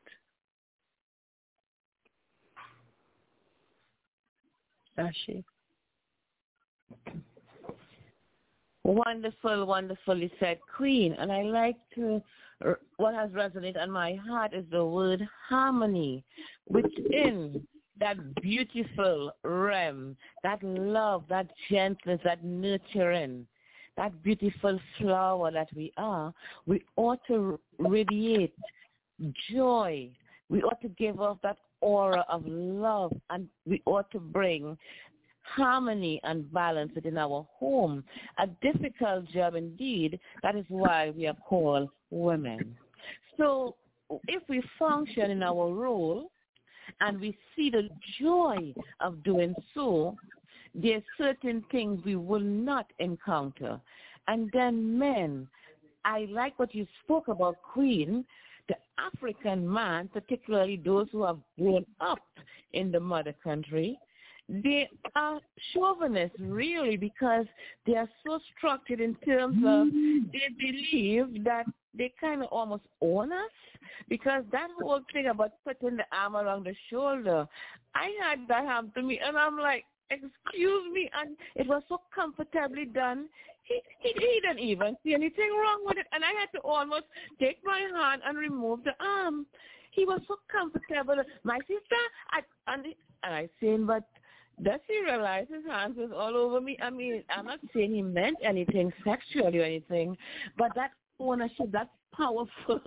Ashi. Wonderful, wonderfully said, Queen. And I like to, what has resonated on my heart is the word harmony. Within that beautiful realm, that love, that gentleness, that nurturing, that beautiful flower that we are, we ought to radiate joy. We ought to give off that aura of love, and we ought to bring harmony and balance within our home. A difficult job indeed. That is why we are called women. So if we function in our role and we see the joy of doing so, there are certain things we will not encounter. And then men, I like what you spoke about, Queen. The African man, particularly those who have grown up in the mother country, they are chauvinists, really, because they are so structured in terms of they believe that they kind of almost own us, because that whole thing about putting the arm around the shoulder, I had that happen to me, and I'm like, excuse me, and it was so comfortably done. He, he, he didn't even see anything wrong with it, and I had to almost take my hand and remove the arm. He was so comfortable. My sister, I, and, and I saying, but does he realize his hands was all over me? I mean, I'm not saying he meant anything sexually or anything, but that ownership, that powerful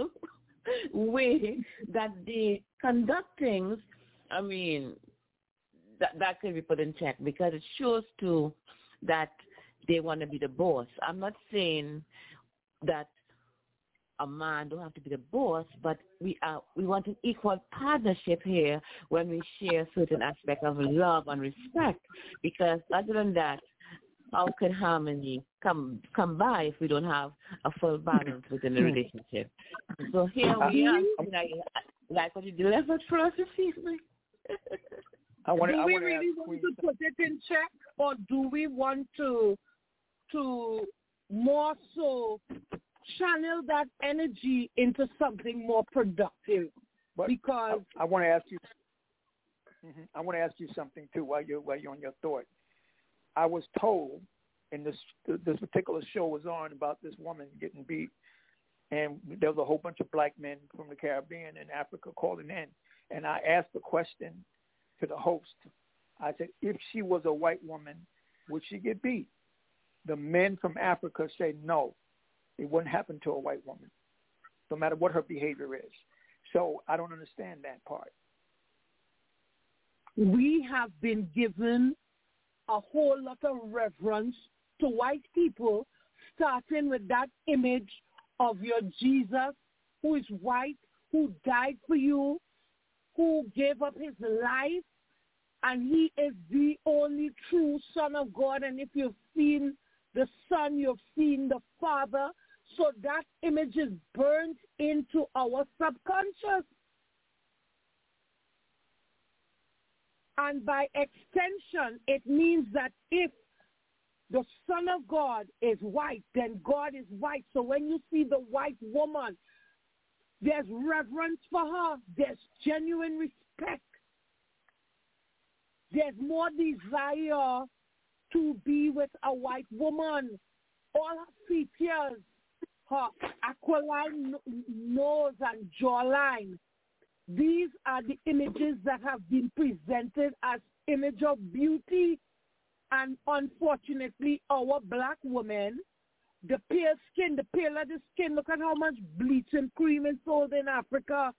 way that they conduct things, I mean, that that can be put in check, because it shows too that they want to be the boss. I'm not saying that a man don't have to be the boss, but we are we want an equal partnership here when we share certain aspects of love and respect. Because other than that, how can harmony come come by if we don't have a full balance within the relationship? So here we are. Like, like what you delivered for us this evening. I want do I we want really to want to put it in check, or do we want to to more so channel that energy into something more productive? But because I, I want to ask you, mm-hmm, I want to ask you something too while you're while you're on your thought. I was told, and this this particular show was on about this woman getting beat, and there was a whole bunch of black men from the Caribbean and Africa calling in, and I asked the question to the host. I said, if she was a white woman, would she get beat? The men from Africa say no, it wouldn't happen to a white woman, no matter what her behavior is. So I don't understand that part. We have been given a whole lot of reverence to white people, starting with that image of your Jesus, who is white, who died for you, who gave up his life, and he is the only true Son of God. And if you've seen the Son, you've seen the Father. So that image is burnt into our subconscious. And by extension, it means that if the Son of God is white, then God is white. So when you see the white woman, there's reverence for her. There's genuine respect. There's more desire to be with a white woman. All her features, her aquiline nose and jawline, these are the images that have been presented as image of beauty. And unfortunately, our black women, the pale skin, the paler the skin, look at how much bleaching cream is sold in Africa.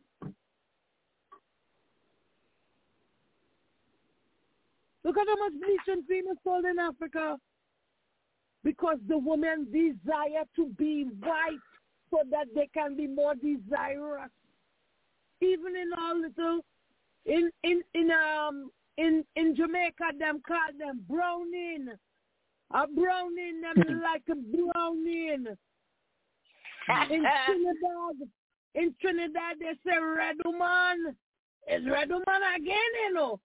Look at how much bleaching cream is sold in Africa. Because the women desire to be white so that they can be more desirous. Even in our little, in in in um in in Jamaica, them call them browning. A browning, them like a browning. In Trinidad, in Trinidad, they say red woman. It's red woman again, you know.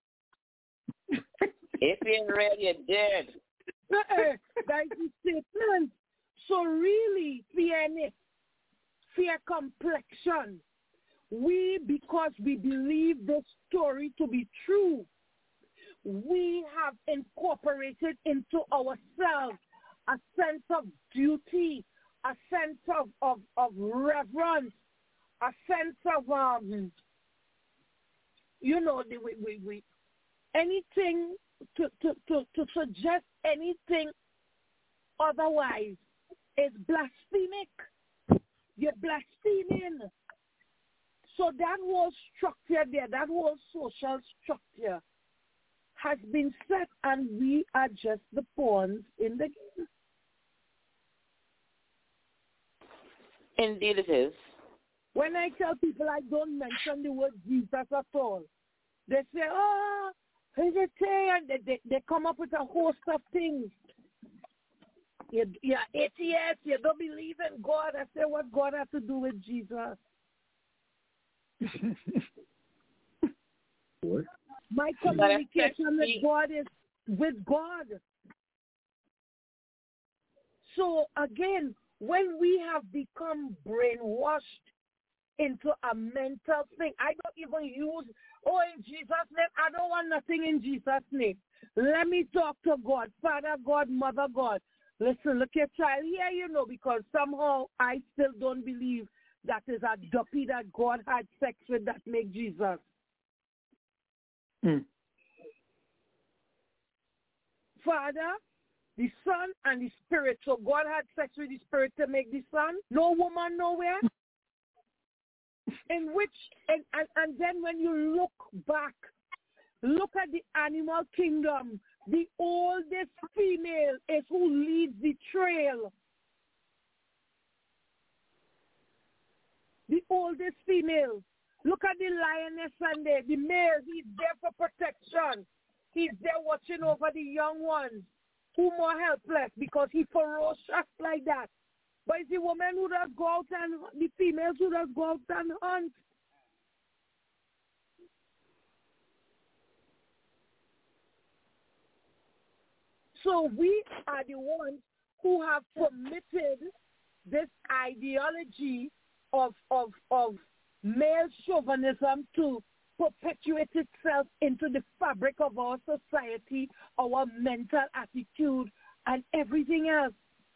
If you're red, you're dead. That is the statement. So really, fairness, fair complexion. We, because we believe the story to be true, we have incorporated into ourselves a sense of duty, a sense of, of, of reverence, a sense of, um, you know, the, we, we, we, anything to, to, to, to suggest anything otherwise is blasphemic. You're blaspheming. So that whole structure there, that whole social structure has been set, and we are just the pawns in the game. Indeed it is. When I tell people I don't mention the word Jesus at all, they say, oh, is it there? And they, they, they come up with a host of things. You, you're atheist, you don't believe in God. I say, what God has to do with Jesus? What? My communication with God is with God. So again, when we have become brainwashed into a mental thing, I don't even use, oh, in Jesus' name, I don't want nothing in Jesus' name. Let me talk to God, Father God, Mother God. Listen, look at child here, you know, because somehow I still don't believe that is a duppy that God had sex with that make Jesus. Mm. Father, the Son, and the Spirit. So God had sex with the Spirit to make the Son. No woman nowhere. In which, and, and, and then when you look back, look at the animal kingdom. The oldest female is who leads the trail. The oldest female. Look at the lioness and the, the male. He's there for protection. He's there watching over the young ones who more helpless because he's ferocious like that. But it's the woman who does go out and the females who does go out and hunt. So we are the ones who have permitted this ideology of of of male chauvinism to perpetuate itself into the fabric of our society, our mental attitude, and everything else.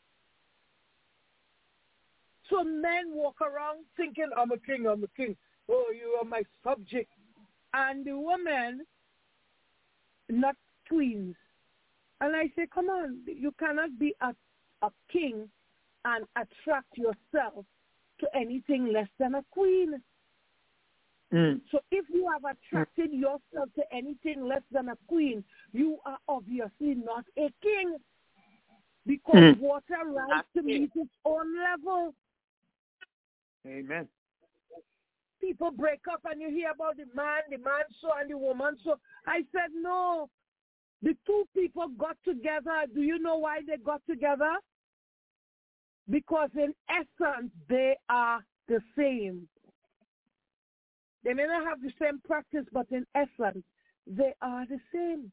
So men walk around thinking, I'm a king, I'm a king. Oh, you are my subject. And the women, not queens. And I say, come on, you cannot be a, a king and attract yourself to anything less than a queen. Mm. So if you have attracted yourself to anything less than a queen, you are obviously not a king, because mm. water rises to meet its own level. Amen. People break up and you hear about the man, the man so and the woman so. I said, no. The two people got together. Do you know why they got together? Because in essence, they are the same. They may not have the same practice, but in essence, they are the same.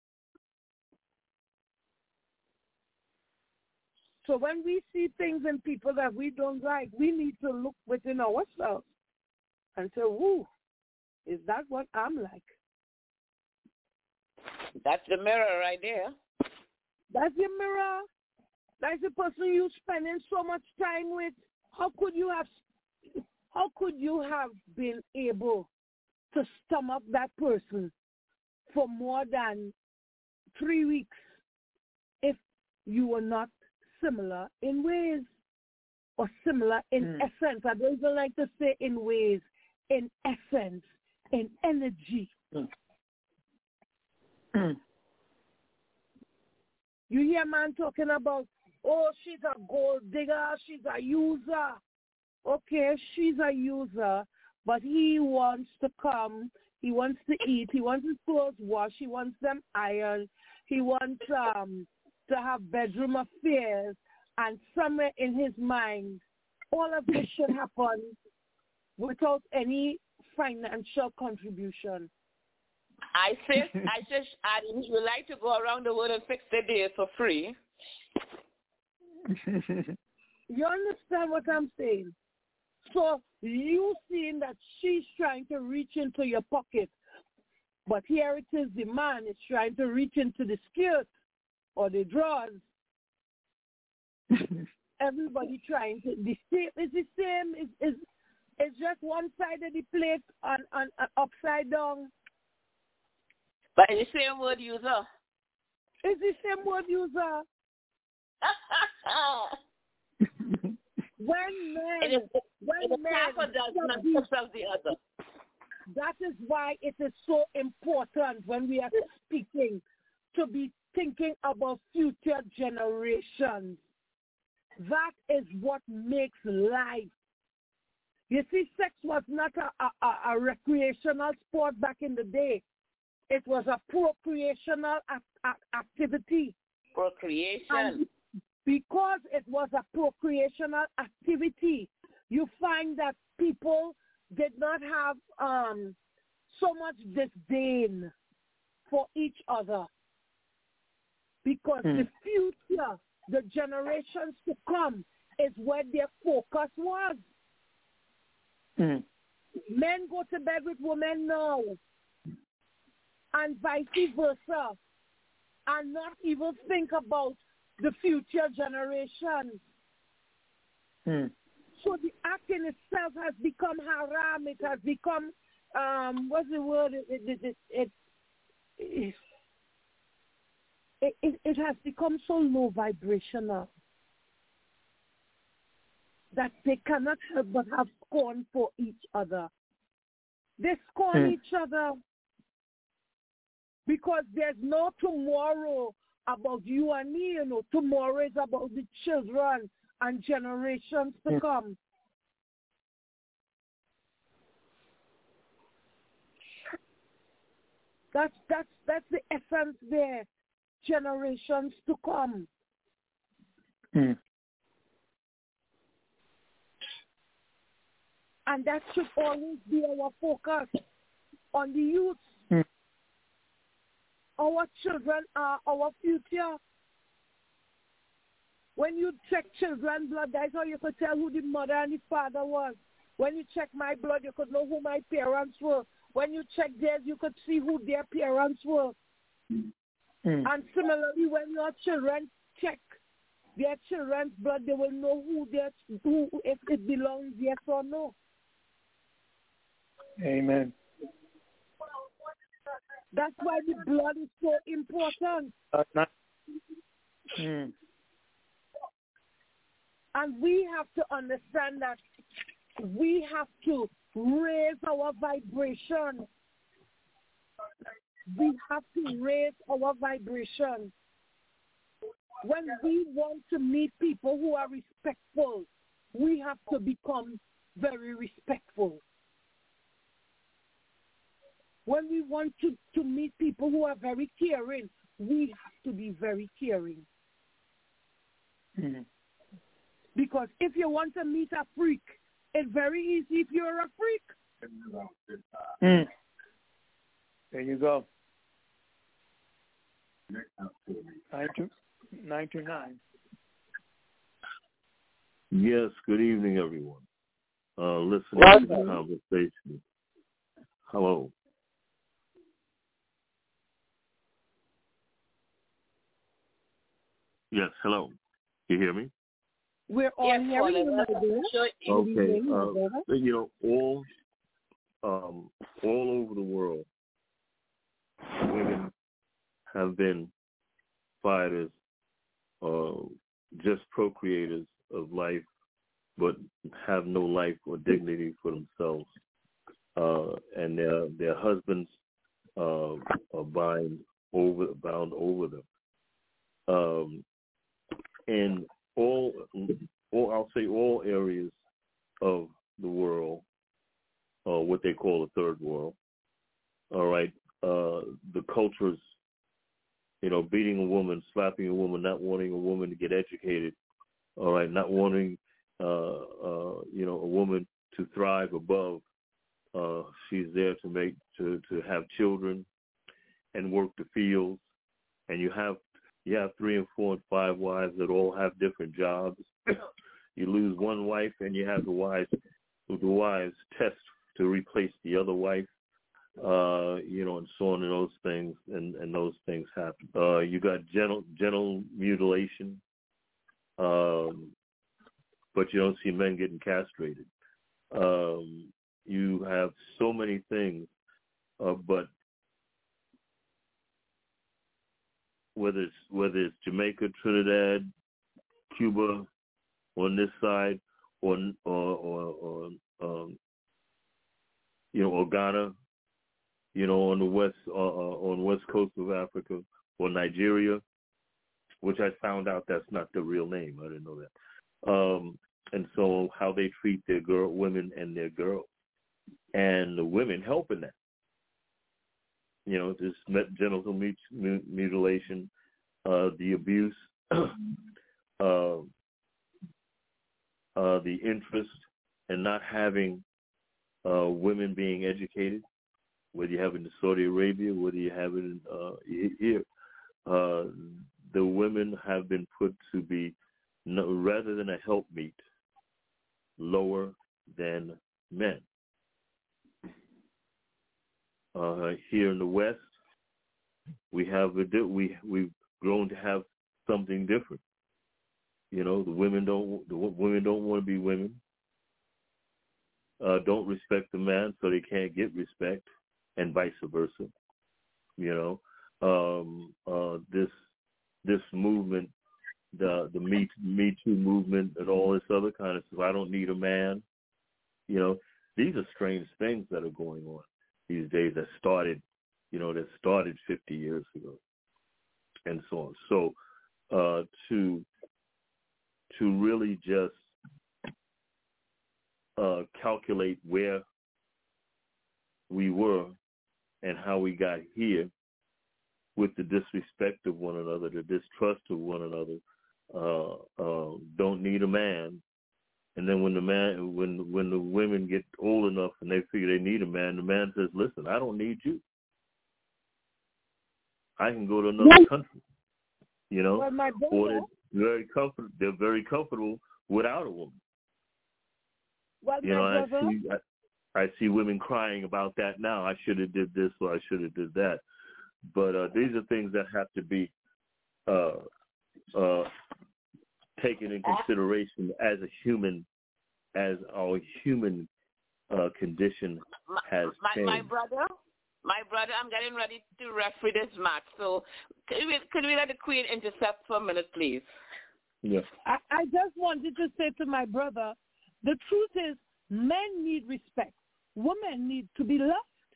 So when we see things in people that we don't like, we need to look within ourselves and say, woo, is that what I'm like? That's the mirror right there. That's your mirror. That's the person you're spending so much time with. How could you have how could you have been able to stomach that person for more than three weeks if you were not similar in ways or similar in mm. essence? I don't even like to say in ways, in essence, in energy. Mm. Mm. You hear a man talking about, oh, she's a gold digger, she's a user. Okay, she's a user, but he wants to come, he wants to eat, he wants his clothes washed, he wants them ironed, he wants um, to have bedroom affairs, and somewhere in his mind, all of this should happen without any financial contribution. I said, I just adding, he would like to go around the world and fix the day for free. You understand what I'm saying? So you seeing that she's trying to reach into your pocket, but here it is, the man is trying to reach into the skirt or the drawers Everybody trying to the same. It's the same. It's, it's, it's just one side of the plate on, on, on upside down. But the same word user. It's the same word user. When men, it is, when it is men, half a dozen of the other. That is why it is so important when we are speaking to be thinking about future generations. That is what makes life. You see, sex was not a, a, a recreational sport back in the day. It was a procreational act, activity. Procreation. And because it was a procreational activity, you find that people did not have um, so much disdain for each other. Because mm. the future, the generations to come, is where their focus was. Mm. Men go to bed with women now, and vice versa, and not even think about the future generations. Mm. So the act in itself has become haram. It has become, um, what's the word? It it it, it, it, it, it has become so low vibrational that they cannot help but have scorn for each other. They scorn mm. each other because there's no tomorrow about you and me. You know, tomorrow is about the children and generations to mm. come. That's that's that's the essence there. Generations to come. Mm. And that should always be our focus on the youth. Mm. Our children are our future. When you check children's blood, that's how you could tell who the mother and the father was. When you check my blood, you could know who my parents were. When you check theirs, you could see who their parents were. Mm. And similarly, when your children check their children's blood, they will know who their, who if it belongs, yes or no. Amen. That's why the blood is so important. Uh, not, mm. And we have to understand that we have to raise our vibration. We have to raise our vibration. When we want to meet people who are respectful, we have to become very respectful. When we want to, to meet people who are very caring, we have to be very caring. Mm-hmm. Because if you want to meet a freak, it's very easy if you're a freak. Mm. There you go. Nine to, nine to nine. Yes, good evening, everyone. Uh, listening right. to the conversation. Hello. Yes, hello. You hear me? We're all yes, hearing you. Okay. Uh, you know, all um, all over the world, women have been fighters, uh, just procreators of life, but have no life or dignity for themselves, uh, and their their husbands uh, are bind over bound over them. Um, in all, all, I'll say all areas of the world, uh, what they call the third world. All right, uh, the cultures, you know, beating a woman, slapping a woman, not wanting a woman to get educated. All right, not wanting, uh, uh, you know, a woman to thrive above. Uh, she's there to make to, to have children and work the fields, and you have. You have three and four and five wives that all have different jobs. You lose one wife, and you have the wives, the wives test to replace the other wife, uh, you know, and so on and those things, and, and those things happen. Uh, you got genital, genital mutilation. um, but you don't see men getting castrated. Um, you have so many things, uh, but whether it's whether it's Jamaica, Trinidad, Cuba, on this side, or or or, or um, you know, or Ghana, you know, on the west uh, on the west coast of Africa, or Nigeria, which I found out that's not the real name. I didn't know that. Um, and so how they treat their girl, women and their girls, and the women helping that. You know, this genital mutilation, uh, the abuse, uh, uh, the interest in not having uh, women being educated, whether you have it in Saudi Arabia, whether you have it in, uh, here. Uh, the women have been put to be, no, rather than a helpmeet, lower than men. Uh, here in the West, we have a we we've grown to have something different. You know, the women don't the women don't want to be women. Uh, don't respect the man, so they can't get respect, and vice versa. You know, um, uh, this this movement, the the Me Me Too movement, and all this other kind of stuff. I don't need a man. You know, these are strange things that are going on these days that started, you know, that started fifty years ago, and so on. So uh, to to really just uh, calculate where we were and how we got here with the disrespect of one another, the distrust of one another, uh, uh, don't need a man. And then when the man, when when the women get old enough and they figure they need a man, the man says, "Listen, I don't need you. I can go to another country." You know, well, my or they're very comfort. They're very comfortable without a woman. Well, you know, my I brother, see I, I see women crying about that now. I should have did this or I should have did that. But uh, these are things that have to be uh, uh, taken in consideration as a human, as our human uh, condition has my, changed. My brother, my brother, I'm getting ready to referee this match. So could we, could we let the Queen intercept for a minute, please? Yes. I, I just wanted to say to my brother, the truth is men need respect. Women need to be loved.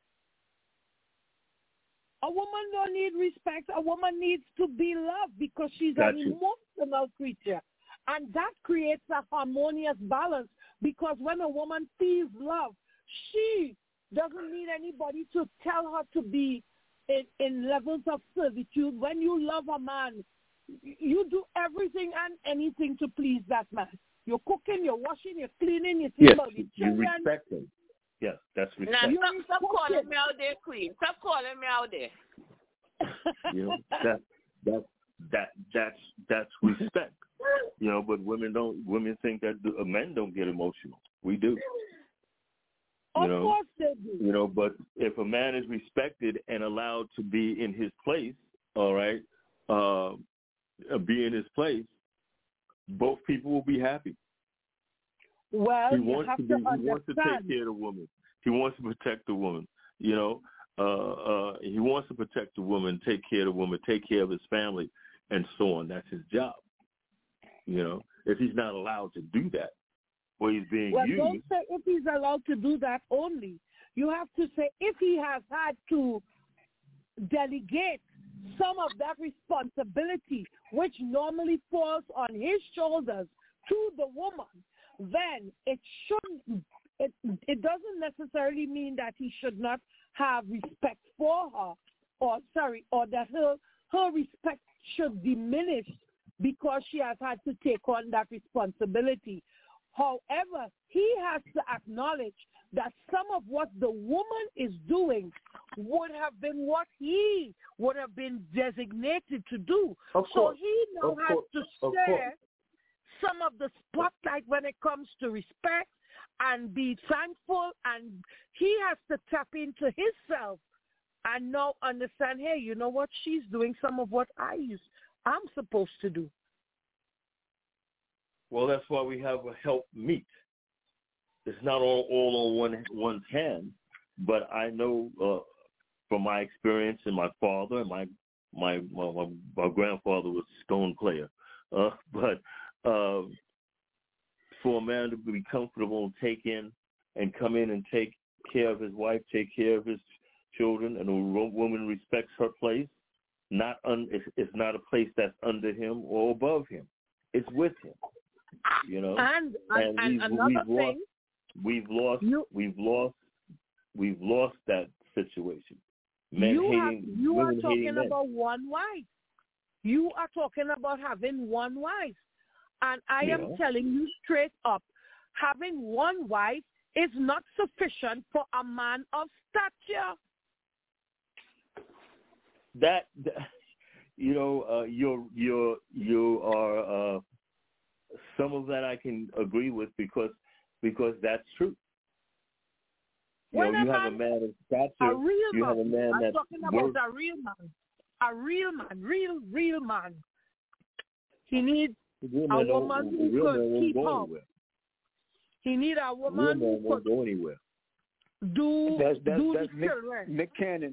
A woman don't need respect. A woman needs to be loved because she's Got an you. emotional creature. And that creates a harmonious balance because when a woman feels love, she doesn't need anybody to tell her to be in, in levels of servitude. When you love a man, you do everything and anything to please that man. You're cooking, you're washing, you're cleaning, you're Yes, about the you children. respect him. Yes, that's respect. Now, stop, stop calling me out there, Queen. Stop calling me out there. You know, that that that that's that's respect. You know, but women don't. Women think that the, uh, men don't get emotional. We do. You Of know, course they do. You know, but if a man is respected and allowed to be in his place, all right, uh, be in his place, both people will be happy. Well, he you wants have to be. to He wants to understand. take care of the woman. He wants to protect the woman. You know, uh, uh, he wants to protect the woman, take care of the woman, take care of his family, and so on. That's his job. You know, if he's not allowed to do that, or he's being Well, used. don't say if he's allowed to do that only. You have to say if he has had to delegate some of that responsibility, which normally falls on his shoulders, to the woman, then it shouldn't. It, it doesn't necessarily mean that he should not have respect for her, or sorry, or that her her respect should diminish because she has had to take on that responsibility. However, he has to acknowledge that some of what the woman is doing would have been what he would have been designated to do. Of so course. he now Of has course. to Of share course. some of the spotlight when it comes to respect and be thankful, and he has to tap into himself and now understand, hey, you know what, she's doing some of what I used, I'm supposed to do. Well, that's why we have a help meet. It's not all, all on one one's hand, but I know uh, from my experience and my father and my my my, my, my grandfather was a stone player, uh, but uh, for a man to be comfortable and take in and come in and take care of his wife, take care of his children, and a woman respects her place, not un, it's, it's not a place that's under him or above him. It's with him, you know. And, and, and, and we've, another we've thing, lost, we've lost, you, we've lost, we've lost that situation. Men you hating, have, you are women talking hating men. about one wife. You are talking about having one wife. And I yeah. am telling you straight up, having one wife is not sufficient for a man of stature. That, that you know, uh, you're you're you are uh, some of that I can agree with because because that's true. You when know, a you man, have a man of stature. a real you man. have a man I'm that's talking about worth, a real man, a real man, real real man. He needs real a man woman who real could man won't keep go up. anywhere. He needs a Real woman man who won't could go anywhere. do That's that's, do that's the Nick, children. Nick Cannon.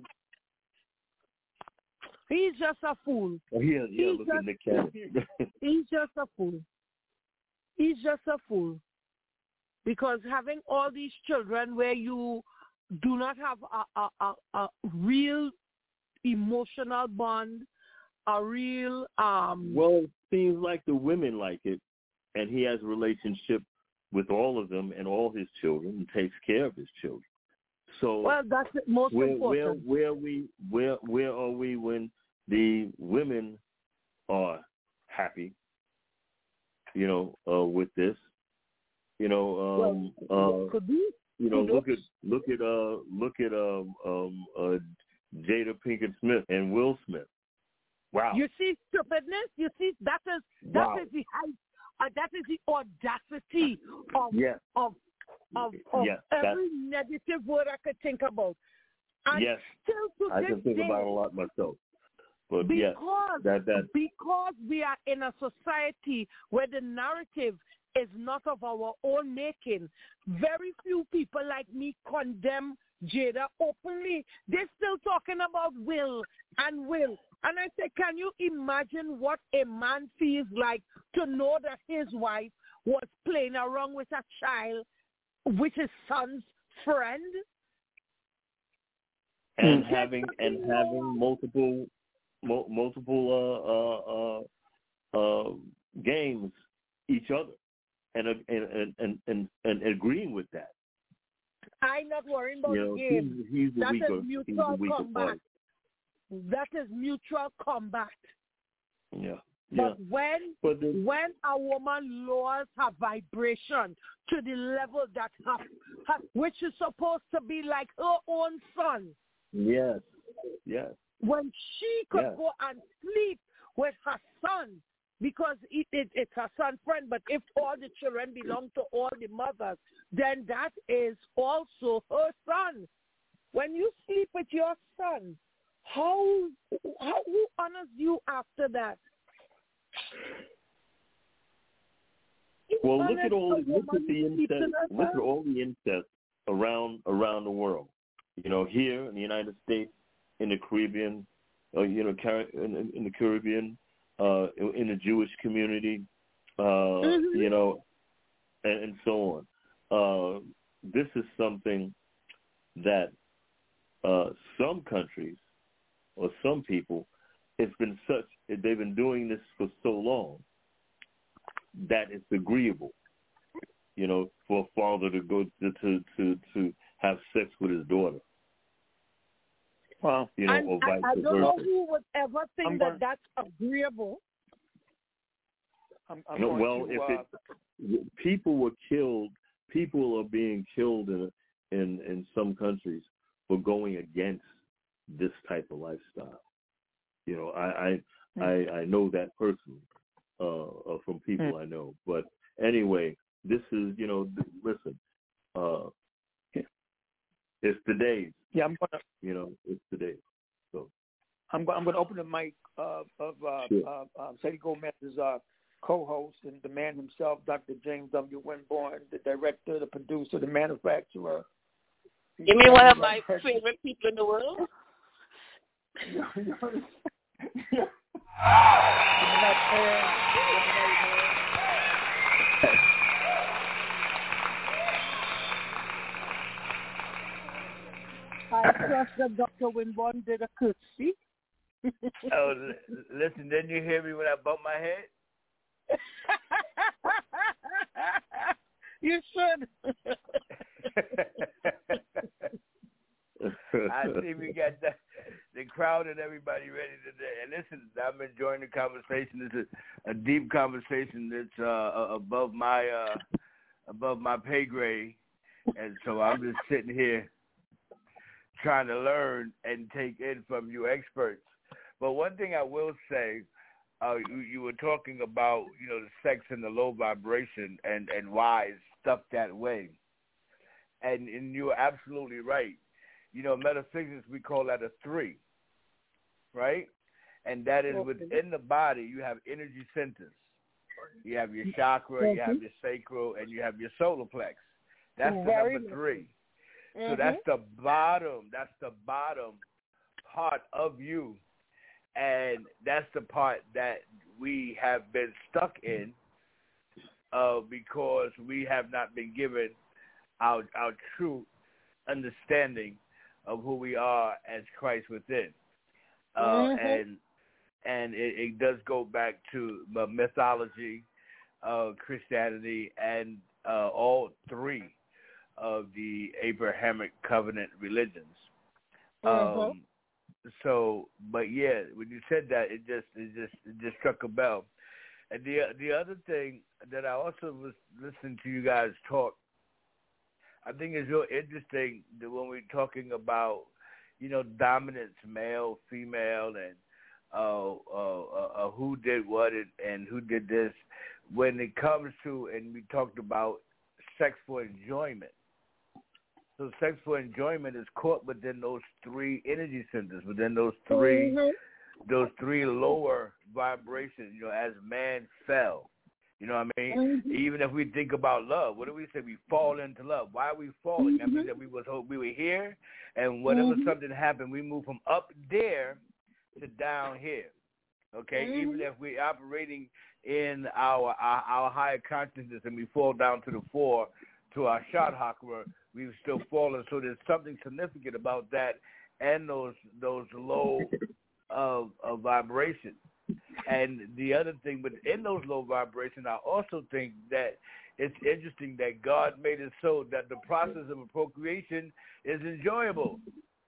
He's just a fool. Oh, yeah, yeah. He's Look just, at Nick Cannon. He's just a fool. He's just a fool. Because having all these children where you do not have a, a, a, a real emotional bond, a real um. Well, it seems like the women like it, and he has a relationship with all of them and all his children, and takes care of his children. So, well, that's the most where, important. Where, where we, where, where are we when the women are happy? You know, uh, with this, you know, um, well, uh, could be. you know, could look at look at uh, look at um, um, uh, Jada Pinkett Smith and Will Smith. Wow. You see stupidness. You see that is that wow. is the uh, that is the audacity of yes. of of, of yes, every negative word I could think about. And yes, still to I this can think day, about a lot myself. But because yes, that, that. because we are in a society where the narrative is not of our own making, very few people like me condemn Jada openly. They're still talking about Will and Will. And I say, can you imagine what a man feels like to know that his wife was playing around with a child, with his son's friend? And having and having multiple mo- multiple uh, uh, uh, uh, games each other, and and, and and and agreeing with that. I'm not worrying about you know, the game. He's, he's the that weaker, is mutual he's the weaker combat. party. That is mutual combat. Yeah. But yeah. when but the, when a woman lowers her vibration to the level that her, her, which is supposed to be like her own son. Yes. Yes. When she could yes. go and sleep with her son, because it, it, it's her son's friend, but if all the children belong to all the mothers, then that is also her son. When you sleep with your son, how, how who honors you after that? Well, look at all look at the incest. Look at all the incest around around the world. You know, here in the United States, in the Caribbean, uh, you know, in, in the Caribbean, uh, in the Jewish community, uh, mm-hmm. you know, and, and so on. Uh, this is something that uh, some countries or some people, it's been such, they've been doing this for so long that it's agreeable, you know, for a father to go to to, to, to have sex with his daughter. Wow. You know, and or vice I, I don't versa. know who would ever think I'm that going, that's agreeable. I'm, I'm no, going well, to, if uh, it, people were killed, people are being killed in in in some countries for going against this type of lifestyle. You know, I I mm-hmm. I, I know that personally uh, from people mm-hmm. I know. But anyway, this is you know, th- listen, uh, it's the days. Yeah, I'm gonna. You know, it's the days. So I'm going. I'm going to open the mic uh, of uh, sure. uh, uh, Sadie Gomez's uh, co-host, and the man himself, Doctor James W. Winborn, the director, the producer, the manufacturer. You mean one of my favorite people in the world? I trust that Doctor Winborn did a curtsy. Oh, l- listen, didn't you hear me when I bumped my head? You should. I see we got the, the crowd and everybody ready today. And listen, I'm enjoying the conversation. It's a, a deep conversation that's uh, above my uh, above my pay grade, and so I'm just sitting here trying to learn and take in from you experts. But one thing I will say, uh, you, you were talking about, you know, the sex and the low vibration and, and why it's stuck that way. And, and you're absolutely right. You know, metaphysics, we call that a three, right? And that is within the body, you have energy centers. You have your chakra, mm-hmm. you have your sacral, and you have your solar plex. That's the Very number three. Mm-hmm. So that's the bottom, that's the bottom part of you. And that's the part that we have been stuck in uh, because we have not been given our our true understanding of who we are as Christ within. Uh, mm-hmm. And and it, it does go back to the mythology of Christianity and uh, all three of the Abrahamic covenant religions. Mm-hmm. Um, so, but yeah, when you said that, it just it just it just struck a bell. And the the other thing that I also was listening to you guys talk, I think is real interesting that when we're talking about, you know, dominance, male, female, and uh, uh, uh, who did what and, and who did this, when it comes to, and we talked about sex for enjoyment. So sex for enjoyment is caught within those three energy centers, within those three, mm-hmm. those three lower vibrations. You know, as man fell. You know what I mean? Mm-hmm. Even if we think about love, what do we say? We fall into love. Why are we falling? Mm-hmm. That means that we was we were here, and whenever mm-hmm. something happened, we move from up there to down here. Okay, mm-hmm. even if we're operating in our, our our higher consciousness and we fall down to the four, to our shad chakra, we've still fallen. So there's something significant about that and those those low of of vibration. And the other thing, within those low vibrations, I also think that it's interesting that God made it so that the process of procreation is enjoyable.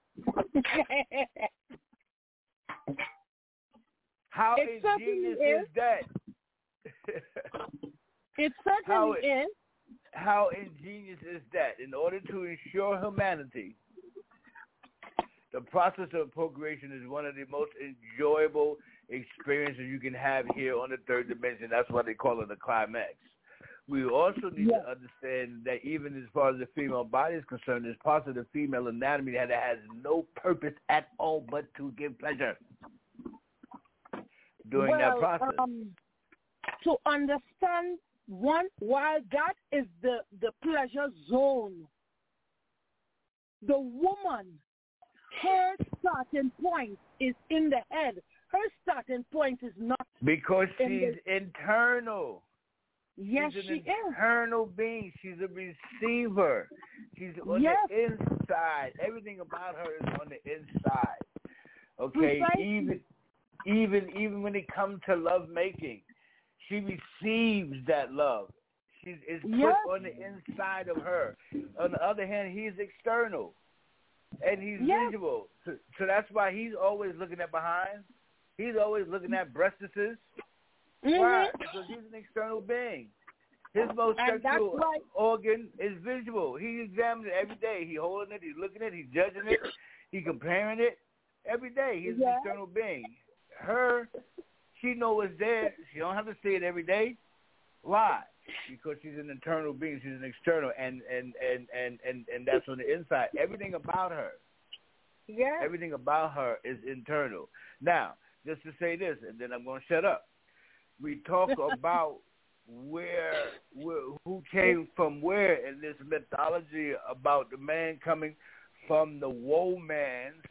How it ingenious is. is that? It certainly how it, is. How ingenious is that? In order to ensure humanity, the process of procreation is one of the most enjoyable experiences you can have here on the third dimension. That's why they call it a climax. We also need yeah. to understand that even as far as the female body is concerned, there's parts of the female anatomy that has no purpose at all but to give pleasure during well, that process. Um, to understand, one, while that is the, the pleasure zone, the woman, her starting point is in the head. Her starting point is not because she's the... internal. Yes, she's an she internal is. being. She's a receiver. She's on yes. the inside. Everything about her is on the inside. Okay, Precisely. even even even when it comes to love making, she receives that love. She's it's yes. put on the inside of her. On the other hand, he's external, and he's yes. visual. So, so that's why he's always looking at behind. He's always looking at breastises. Mm-hmm. Why? Because he's an external being. His most and sexual right. organ is visual. He examines it every day. He's holding it. He's looking at it. He's judging it. He's comparing it every day. He's yeah. an external being. Her, she knows it's there. She don't have to see it every day. Why? Because she's an internal being. She's an external, and and and and and, and that's on the inside. Everything about her. Yeah. Everything about her is internal. Now, just to say this, and then I'm going to shut up. we talk about where, where who came from where in this mythology about the man coming from the woe man's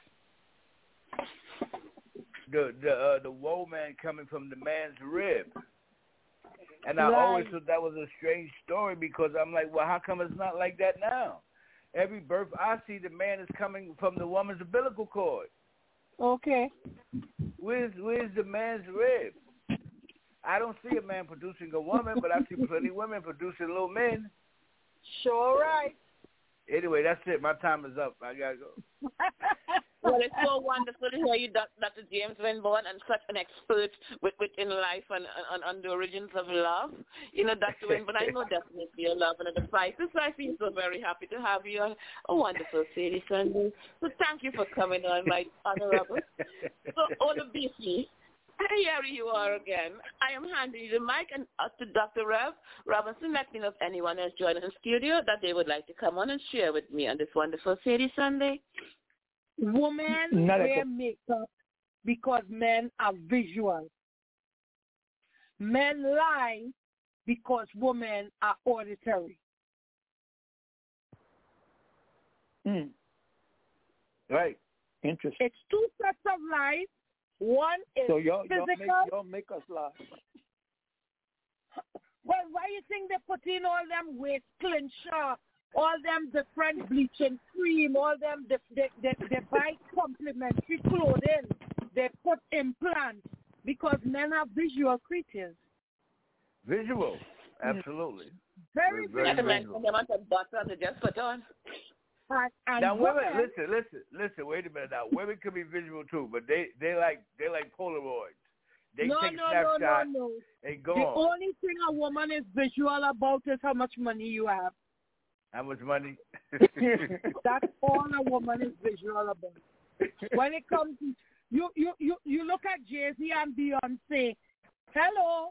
the the uh, the woe man coming from the man's rib. And I right. always thought that was a strange story because I'm like, well, how come it's not like that now? Every birth I see, the man is coming from the woman's umbilical cord. Okay. Where's where's the man's rib? I don't see a man producing a woman, but I see plenty of women producing little men. Sure, right. Anyway, that's it. My time is up. I gotta go. Well, it's so wonderful to hear you, Doctor James Winborn, and such an expert with, within life and on the origins of love. You know, Doctor Winborn, I know definitely you're loving the spices. So I feel so very happy to have you on a wonderful Sadie Sunday. So thank you for coming on, my honorable. So, Ola B C, here you are again. I am handing you the mic and uh, to Doctor Rev Robinson. Let me know if anyone has joined in the studio that they would like to come on and share with me on this wonderful Sadie Sunday. Women wear makeup because men are visual. Men lie because women are auditory. Mm. Right. Interesting. It's two sets of lies. One is so y'all, physical. Y'all make, y'all make us lie. Well, why you think they put in all them waist clincher, all them different bleaching cream, all them they, they, they, they buy complimentary clothing, they put implants because men are visual creatures. Visual, absolutely. Very, very, very visual. They want a butter to just put on. And, and now, women, women, listen, listen, listen. Wait a minute. Now, women can be visual too, but they, they like they like Polaroids. They no, take no, snapshots no, no, no. and go the on. only thing a woman is visual about is how much money you have. How much money? That's all a woman is visual about. When it comes to you, you, you, you look at Jay-Z and Beyonce. Hello.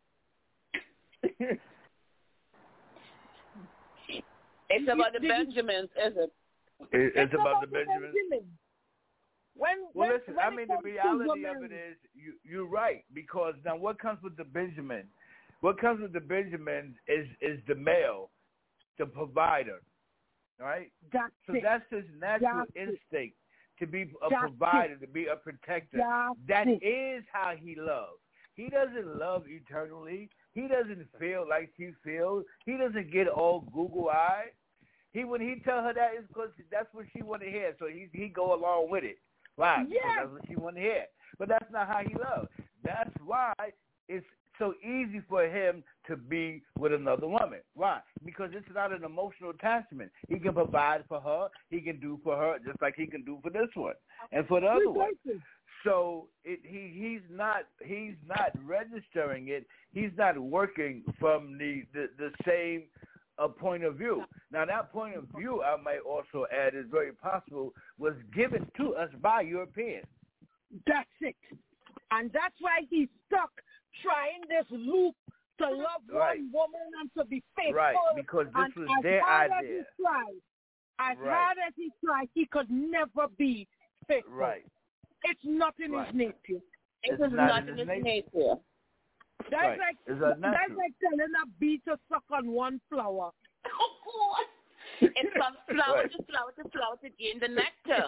It's about the Benjamins, is it? It, it's, it's about, about the the Benjamins. Benjamins. When, well, when, listen, when I mean, the reality of women, it is you, you're right, because now what comes with the Benjamin? What comes with the Benjamins is, is the male, the provider, right? That's so it. that's his natural that's instinct it. to be a that's provider, it. to be a protector. That's that it. is how he loves. He doesn't love eternally. He doesn't feel like he feels. He doesn't get all Google-eyed. He when he tell her that is because that's what she want to hear. So he he go along with it. Why? Because yes. that's what she want to hear. But that's not how he loves. That's why it's so easy for him to be with another woman. Why? Because it's not an emotional attachment. He can provide for her. He can do for her just like he can do for this one and for the other one. So it, he he's not he's not registering it. He's not working from the the, the same uh, point of view. Now that point of view, I might also add, is very possible was given to us by Europeans. That's it, and that's why he's stuck trying this loop to love right. one woman and to be faithful. Right, because this and was as their hard idea. As he tried, as right. hard as he tried, he could never be faithful. Right. It's not in right. his nature. It's, it's not, not in in his his nature. nature. That's right. like it's that's like telling a bee to suck on one flower. Oh, God. It's from flower right. to flower to flower to gain the nectar.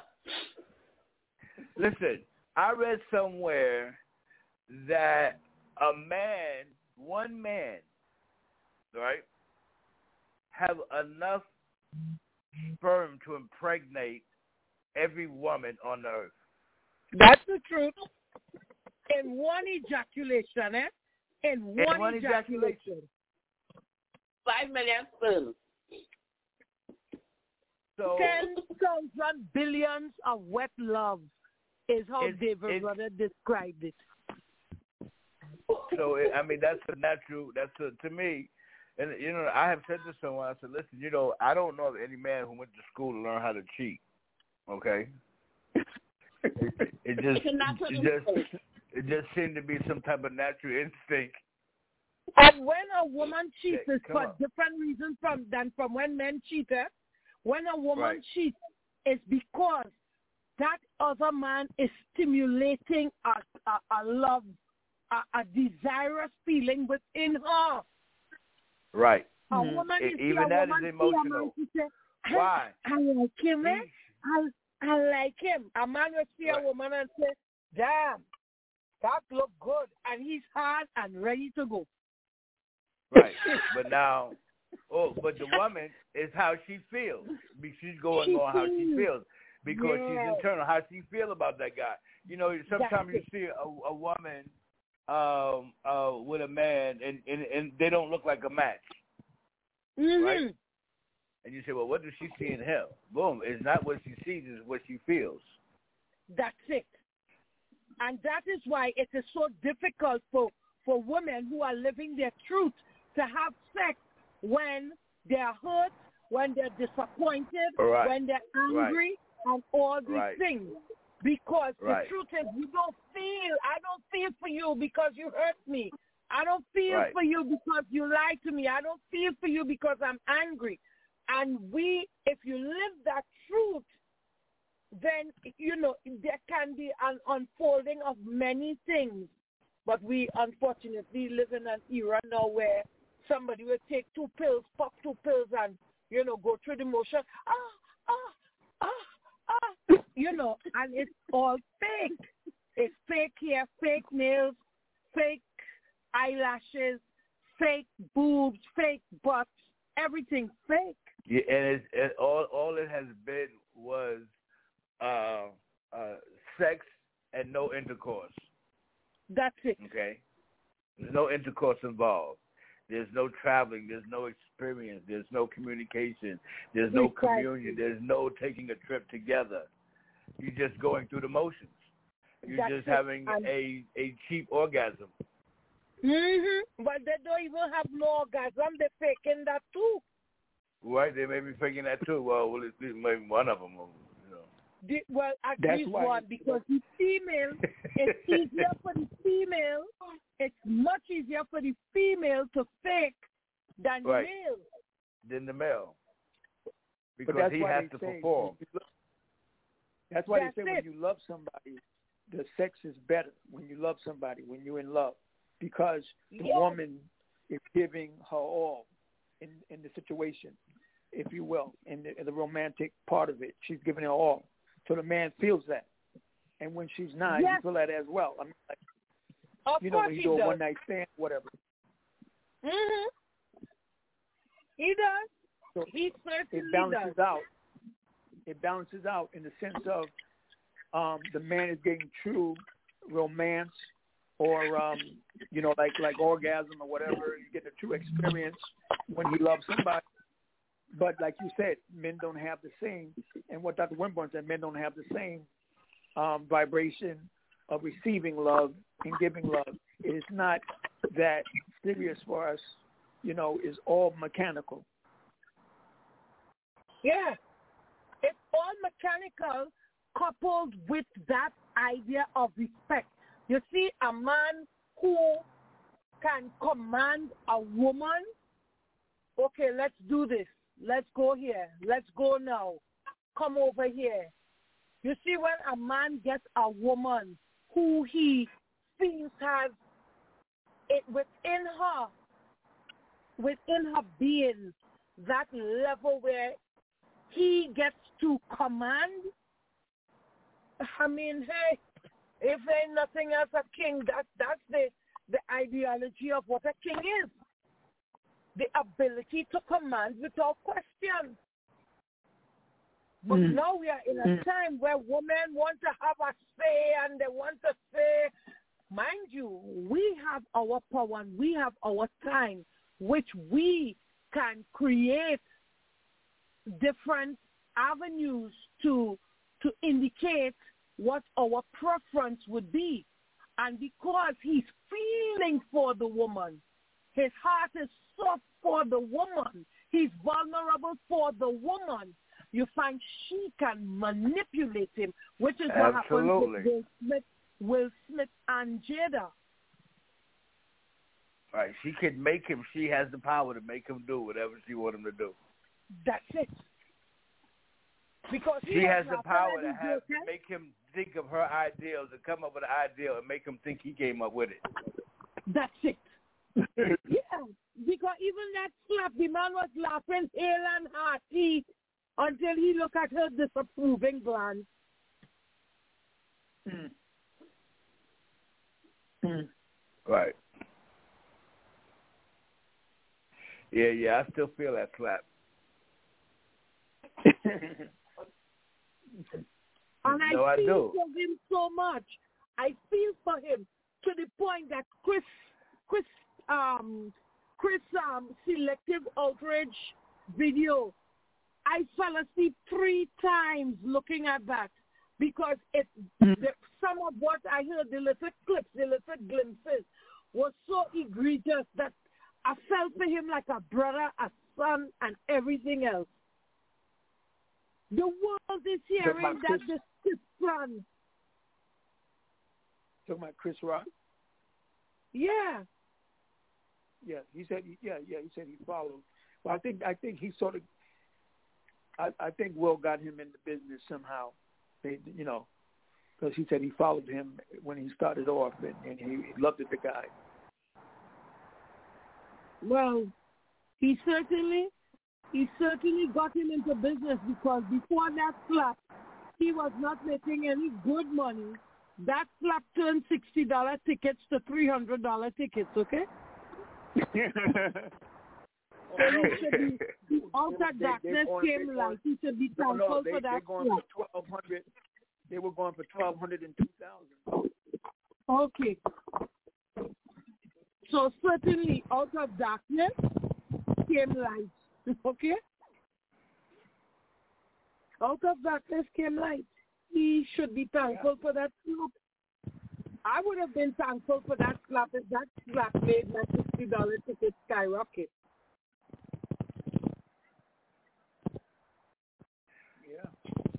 Listen, I read somewhere that a man, one man, right, have enough sperm to impregnate every woman on the earth. That's the truth. In one ejaculation, eh? In one, In one ejaculation. ejaculation. Five million sperms. So Ten thousand billions of wet love is how it's, David it's, Brother described it. So it, I mean, that's a natural. That's a, to me, and you know, I have said to someone. I said, listen, you know, I don't know of any man who went to school to learn how to cheat. Okay. It, it just, it just, it just seemed to be some type of natural instinct. And when a woman cheats, Yeah, it's for on. different reasons from than from when men cheated. When a woman Right. cheats, it's because that other man is stimulating a, a, a love a, a desirous feeling within her. Right. A mm-hmm. woman, it, you even see, that a woman is emotional. See a man, say, Why? I like him, eh? I, I like him. A man will see right. a woman and say, damn, that look good. And he's hard and ready to go. Right. But now, oh, but the woman is how she feels. She's going she on how she feels. Because yeah. she's internal, how she feel about that guy. You know, sometimes you see a, a woman um, uh, with a man, and, and, and they don't look like a match, mm-hmm. right? And you say, well, what does she see in him? Boom, it's not what she sees, it's what she feels. That's it. And that is why it is so difficult for, for women who are living their truth to have sex when they're hurt, when they're disappointed, right. when they're angry, right. and all these right. things. Because right. the truth is, you don't feel, I don't feel for you because you hurt me. I don't feel right. for you because you lied to me. I don't feel for you because I'm angry. And we, if you live that truth, then, you know, there can be an unfolding of many things. But we, unfortunately, live in an era now where somebody will take two pills, pop two pills, and, you know, go through the motion. Ah, ah, ah, ah, you know, and it's all fake. It's fake hair, fake nails, fake eyelashes, fake boobs, fake butts, everything fake. Yeah, and it's, it, all all it has been was uh, uh, sex and no intercourse. That's it. Okay? There's no intercourse involved. There's no traveling. There's no experience. There's no communication. There's no exactly. communion. There's no taking a trip together. You're just going through the motions. You're That's just it. having and a, a cheap orgasm. Mm-hmm. But they don't even have no orgasm. They're faking that too. Right? They may be faking that too. Well, well, it's maybe one of them. You know. The, well, at That's least why one, because the female, it's easier for the female, it's much easier for the female to fake than the right. male. Than the male. Because but that's he why has they to say, perform. That's why that's they say it. when you love somebody, the sex is better when you love somebody, when you're in love. Because the yes. woman is giving her all in, in the situation, if you will, in the, in the romantic part of it. She's giving her all. So the man feels that. And when she's not, yes. you feel that as well. I mean, like, of you know, when you do a does. one-night stand, whatever. Mm-hmm. He does. So he certainly it balances does. out. It balances out in the sense of um, the man is getting true romance or, um, you know, like, like orgasm or whatever. You get the true experience when he loves somebody. But like you said, men don't have the same, and what Doctor Winborn said, men don't have the same um, vibration of receiving love and giving love. It is not that serious for us, you know, it's all mechanical. Yeah. It's all mechanical coupled with that idea of respect. You see, a man who can command a woman, okay, let's do this. Let's go here. Let's go now. Come over here. You see, when a man gets a woman who he feels has it within her, within her being, that level where he gets to command, I mean, hey, if ain't nothing else a king, that, that's the, the ideology of what a king is. The ability to command without question. But mm. now we are in a mm. time where women want to have a say and they want to say, mind you, we have our power and we have our time, which we can create different avenues to to indicate what our preference would be. And because he's feeling for the woman, his heart is soft for the woman, he's vulnerable for the woman, you find she can manipulate him, which is what Absolutely. happened with Will Smith, Will Smith and Jada. Right. She can make him, she has the power to make him do whatever she wants him to do. That's it. Because she has the power to have have to make him think of her ideals and come up with an ideal and make him think he came up with it. That's it. Yeah, because even that slap, the man was laughing hale and hearty until he looked at her disapproving glance. Mm. Mm. Right. Yeah, yeah, I still feel that slap. And I no, I feel do. for him so much. I feel for him to the point that Chris, Chris, um, Chris, um, selective outrage video. I fell asleep three times looking at that because it, mm. the, some of what I heard, the little clips, the little glimpses, was so egregious that I felt for him like a brother, a son, and everything else. The world is hearing that the his son. Talking about Chris Rock? Yeah. Yeah, he said. He, yeah, yeah, he said he followed. Well, I think I think he sort of. I, I think Will got him in the business somehow. They, you know, because he said he followed him when he started off, and, and he, he loved it, the guy. Well, he certainly, he certainly got him into business because before that slap, he was not making any good money. That slap turned sixty dollar tickets to three hundred dollar tickets. Okay. So he should be, the outer darkness came light. He should be thankful no, no, they, for that. They're going slap. for twelve hundred. They were going for twelve hundred and two thousand. Okay. So certainly out of darkness came light. Okay? Out of darkness came light. He should be thankful yeah. for that slap. I would have been thankful for that slap if that slap made my sixty dollar ticket skyrocket. Yeah.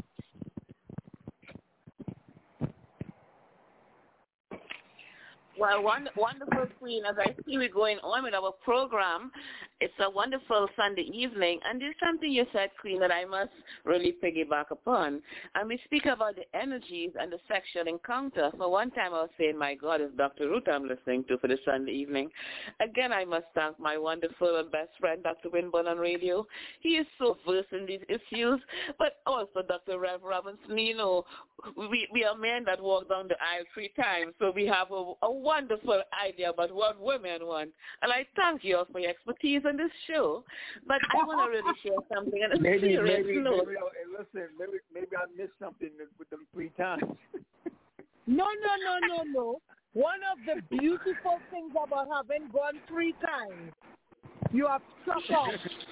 Well, one, wonderful, Queen. As I see we're going on with our program, it's a wonderful Sunday evening, and there's something you said, Queen, that I must really piggyback upon. And we speak about the energies and the sexual encounter. For one time I was saying, my God, it's Doctor Ruth I'm listening to for the Sunday evening. Again, I must thank my wonderful and best friend, Doctor Winburn on radio. He is so versed in these issues, but also Doctor Rev Robinson. You know, we, we are men that walk down the aisle three times, so we have a, a wonderful idea about what women want. And I thank you all for your expertise on this show. But I want to really share something. And maybe, serious maybe, note. maybe, hey, listen, maybe, maybe I missed something with them three times. No, no, no, no, no. One of the beautiful things about having gone three times, you have struck out.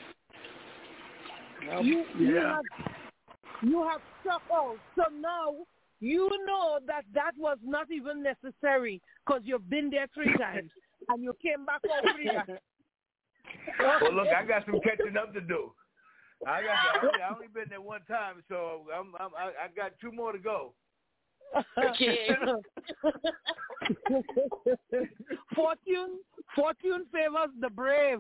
You, yeah. you have, you have struck out. So now you know that that was not even necessary because you've been there three times and you came back all three times. Well, look, I got some catching up to do. I got. I only been there one time, so I'm, I'm, I got two more to go. Okay. Fortune, fortune favors the brave.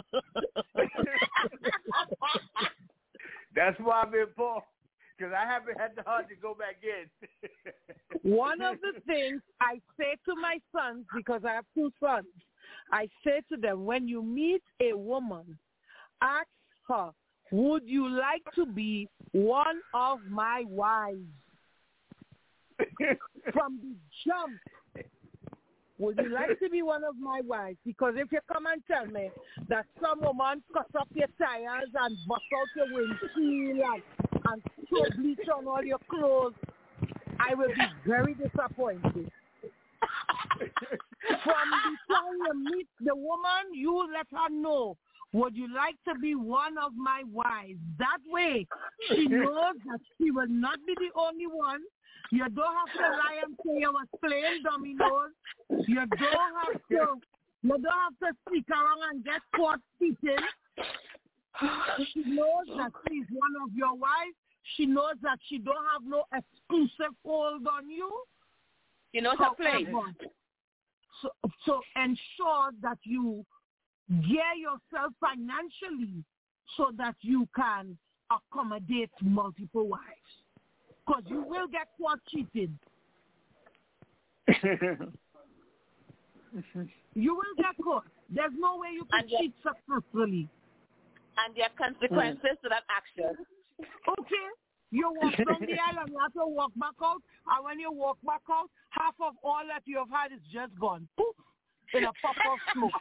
That's why I've been poor, because I haven't had the heart to go back in. One of the things I say to my sons, because I have two sons, I say to them, when you meet a woman, ask her, would you like to be one of my wives? From the jump, would you like to be one of my wives? Because if you come and tell me that some woman cut up your tires and bust out your windshield and, and throw bleach on all your clothes, I will be very disappointed. From the time you meet the woman, you let her know, would you like to be one of my wives? That way, she knows that she will not be the only one. You don't have to lie and say you was playing dominoes. You don't have to, you don't have to stick around and get caught cheating. She knows that she's one of your wives. She knows that she don't have no exclusive hold on you. You know her place. So, so ensure that you gear yourself financially so that you can accommodate multiple wives. Because you will get caught cheating. You will get caught. There's no way you can cheat successfully. And there are consequences mm. to that action. Okay. You walk down the aisle and you have to walk back out. And when you walk back out, half of all that you have had is just gone. Poof, in a puff of smoke.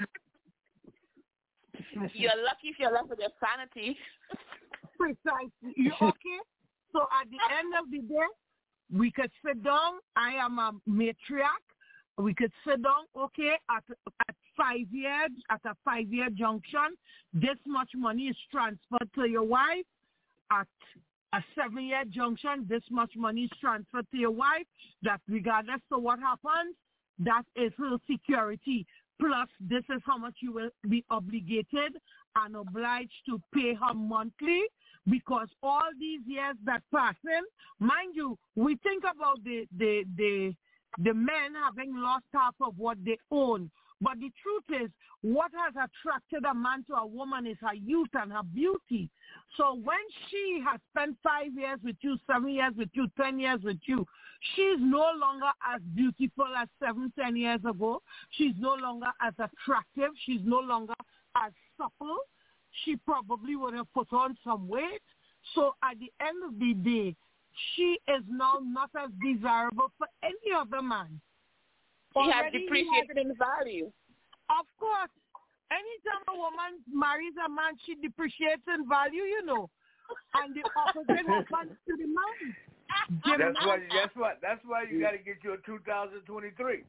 You're lucky if you're left with your sanity. Precisely. You okay? So at the end of the day, we could sit down. I am a matriarch. We could sit down, okay, at at five years, at a five-year junction, this much money is transferred to your wife. At a seven-year junction, this much money is transferred to your wife. That regardless of what happens, that is her security. Plus, this is how much you will be obligated and obliged to pay her monthly, because all these years that passing, mind you, we think about the the the the men having lost half of what they own. But the truth is, what has attracted a man to a woman is her youth and her beauty. So when she has spent five years with you, seven years with you, ten years with you, she's no longer as beautiful as seven, ten years ago. She's no longer as attractive. She's no longer as supple. She probably would have put on some weight. So at the end of the day, she is now not as desirable for any other man. She has depreciated in value. Of course. Anytime a woman marries a man, she depreciates in value, you know. And the opposite happens to the man. That's man. why. That's what. That's why you got to get your two thousand twenty-three.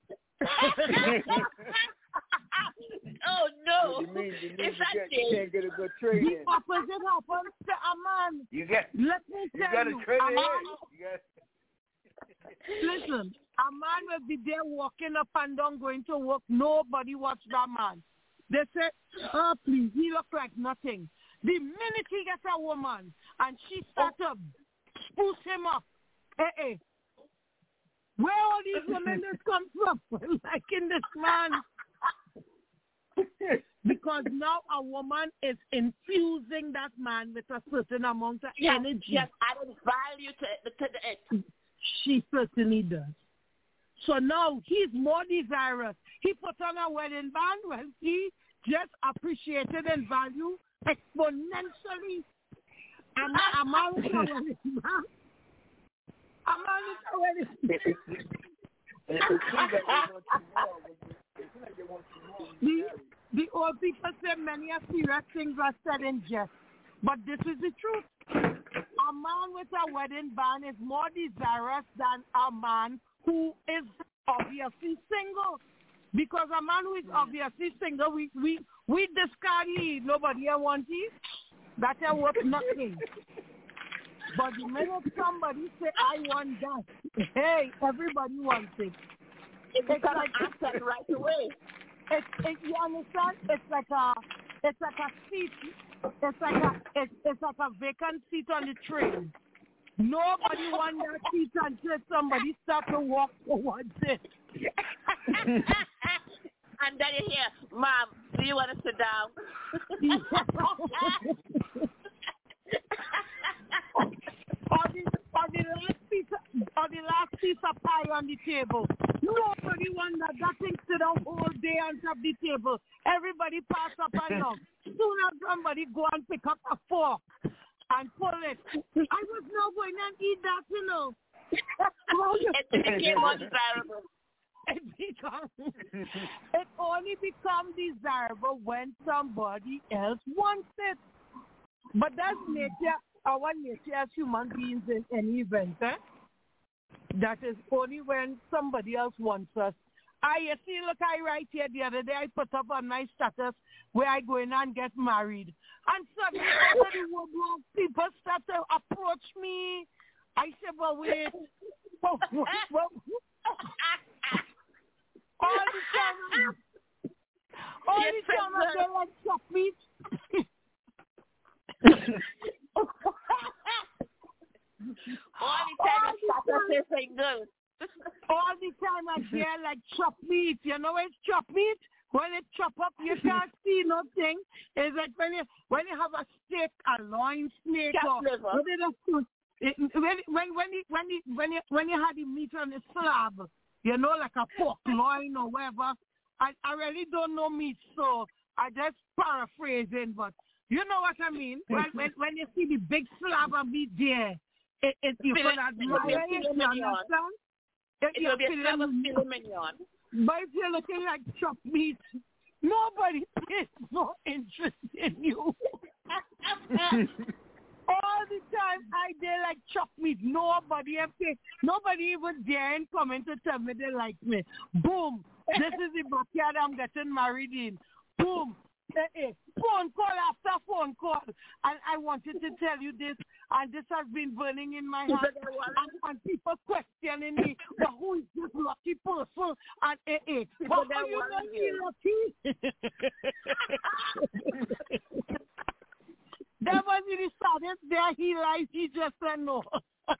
Oh no! You mean, you, mean it's you, get, you can't get a good trade the in. The opposite happens to a man. You get. Let me you tell got to you, trade a in. man, You got. Listen, a man will be there walking up and down, going to work. Nobody watch that man. They say, "Oh, please, he look like nothing." The minute he gets a woman and she starts to spruce him up, hey, hey, where all these women just come from? Liking this man. Because now a woman is infusing that man with a certain amount of yes, energy. Yes, added value to, to it. She certainly does. So now he's more desirous. He put on a wedding band. Well, he just appreciated and value exponentially. I'm a man with a wedding band. A man with a wedding band. The, the old people say many a serious things are said in jest, but this is the truth. A man with a wedding band is more desirous than a man who is obviously single. Because a man who is obviously single, we we, we discard it. Nobody wants it. That is worth nothing. But the minute somebody say, I want that, hey, everybody wants it. It's like an asset right away. It's, it, you understand? It's like a, it's like a seat. It's like a, it's, it's like a vacant seat on the train. Nobody wants that seat until somebody start to walk towards it. And then you hear, Mom, do you want to sit down? or, the, or, the last piece of, or the last piece of pie on the table. Nobody wants that. That thing sit down all day on top of the table. Everybody pass up and down. Soon as somebody go and pick up a fork and pull it. I was not going and eat that, you know. It became undesirable. It becomes, it only becomes desirable when somebody else wants it. But that's nature, our nature as human beings in any event. Eh? That is only when somebody else wants us. I you see, look, I right here the other day, I put up a nice status where I go in and get married. And suddenly all of the woodwork people start to approach me. I said, well, wait. Well, well, all the time, all the time I feel like chop meat. All the time I stop and say good. All the time I hear like chop meat. You know it's chop meat? When it chop up, you can't see nothing. It's like when you when you have a steak, a loin snake, or what did I it, when when when you, when you, when you when you had the meat on the slab, you know, like a pork loin or whatever. I I really don't know meat, so I just paraphrasing, but you know what I mean. When when, when you see the big slab of meat there, it, it you can admire it. You understand? It will be a slab of filet mignon. But if you're looking like chopped meat, nobody is no interest in you. All the time I did like chopped meat. Nobody ever, nobody even daring come in to tell me they like me. Boom. This is the backyard I'm getting married in. Boom. Phone call after phone call. And I wanted to tell you this, and this has been burning in my heart. And, and people questioning me, but who is this lucky person? And eh, eh. But how you not be lucky? That was the saddest day he lies. He just said no. And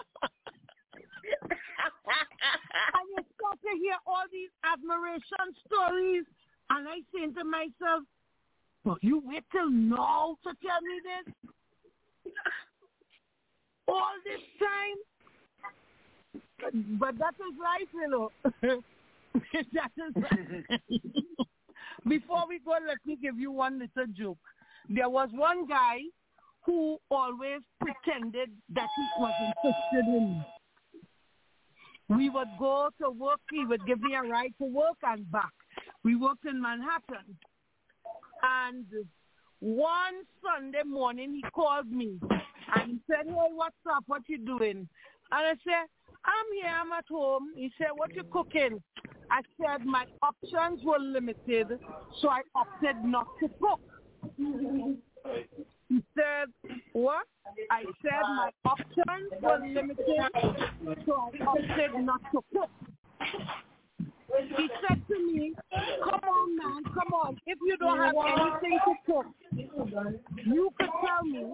you start to hear all these admiration stories, and I say to myself, well, you wait till now to tell me this? All this time? But that is life, you know. That is life. Before we go, let me give you one little joke. There was one guy who always pretended that he was interested in me. We would go to work, he would give me a ride to work and back. We worked in Manhattan. And one Sunday morning, he called me. And he said, hey, what's up? What you doing? And I said, I'm here. I'm at home. He said, what you cooking? I said, my options were limited, so I opted not to cook. He said, what? I said, my options were limited, so I opted not to cook. He said to me, come on, man, come on. If you don't have anything to cook, you could tell me.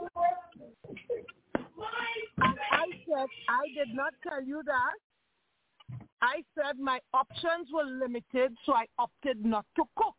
And I said, I did not tell you that. I said my options were limited, so I opted not to cook.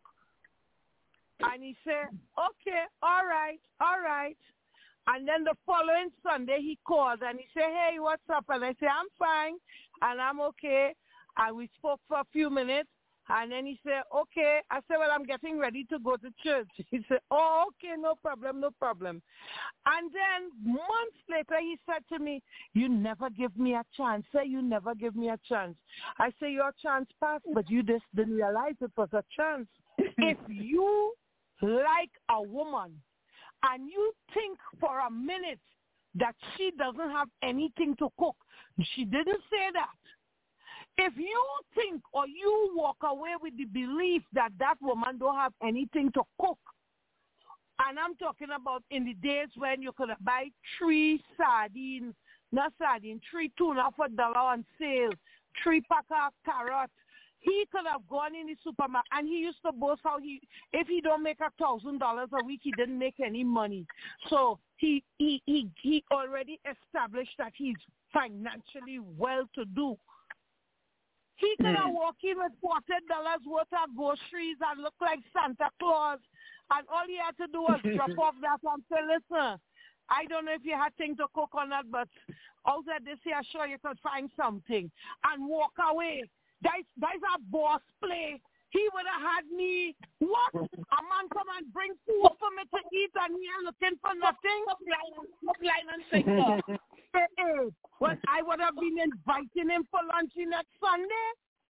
And he said, okay, all right, all right. And then the following Sunday, he called and he said, hey, what's up? And I said, I'm fine, and I'm okay. And we spoke for a few minutes, and then he said, okay. I said, well, I'm getting ready to go to church. He said, oh, okay, no problem, no problem. And then months later, he said to me, you never give me a chance. Say, you never give me a chance. I say, your chance passed, but you just didn't realize it was a chance. If you like a woman and you think for a minute that she doesn't have anything to cook, she didn't say that. If you think or you walk away with the belief that that woman don't have anything to cook, and I'm talking about in the days when you could buy three sardines, not sardines, three tuna for a dollar on sale, three pack of carrots, he could have gone in the supermarket, and he used to boast how he, if he don't make a thousand dollars a week, he didn't make any money. So he he he he already established that he's financially well-to-do. He could have walked in with forty dollars worth of groceries and look like Santa Claus, and all he had to do was drop off that and say, listen, I don't know if you had things to cook or not, but out there this year, sure you could find something, and walk away. That's, that's a boss play. He would have had me, what? A man come and bring food for me to eat, and he ain't looking for nothing? Look line and single. Hey, hey. Well, I would have been inviting him for lunch next Sunday.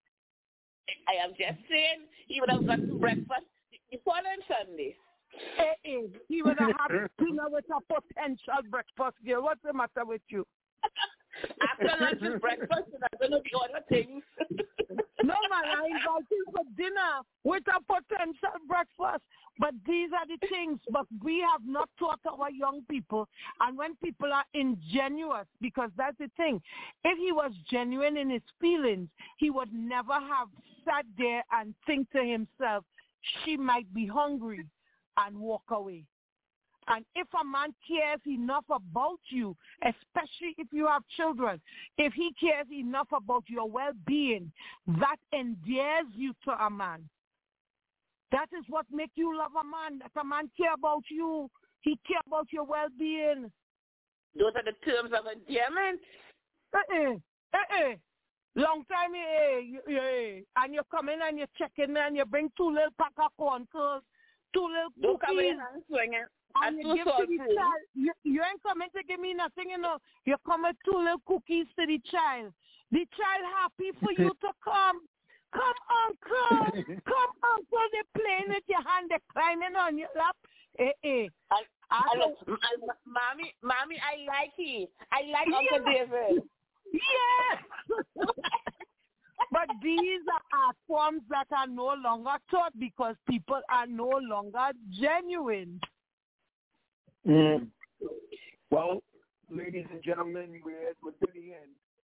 I am just saying, he would have got to breakfast the following Sunday. Hey, hey. He would have had dinner with a potential breakfast girl. What's the matter with you? After lunch and breakfast, and I don't know the other things. No, man, I invite him for dinner with a potential breakfast. But these are the things. But we have not taught our young people. And when people are ingenuous, because that's the thing, if he was genuine in his feelings, he would never have sat there and think to himself, she might be hungry, and walk away. And if a man cares enough about you, especially if you have children, if he cares enough about your well-being, that endears you to a man. That is what makes you love a man. That a man care about you. He care about your well-being. Those are the terms of endearment. Uh-uh. Uh-uh. Long time, eh, eh, eh, and you come in and you check in and you bring two little pack of corn curls, two little Don't cookies. Come in and swing it. And you give to the child. You, you ain't coming to give me nothing, you know. You come with two little cookies to the child. The child happy for you to come. Come, uncle. Come, uncle. They're playing with your hand. They're climbing on your lap. Eh, eh. I, I, I, I, mommy, mommy, I like you. I like yeah. Uncle David. Yes. But these are art forms that are no longer taught because people are no longer genuine. Mm. Well, ladies and gentlemen, we're, we're to the end.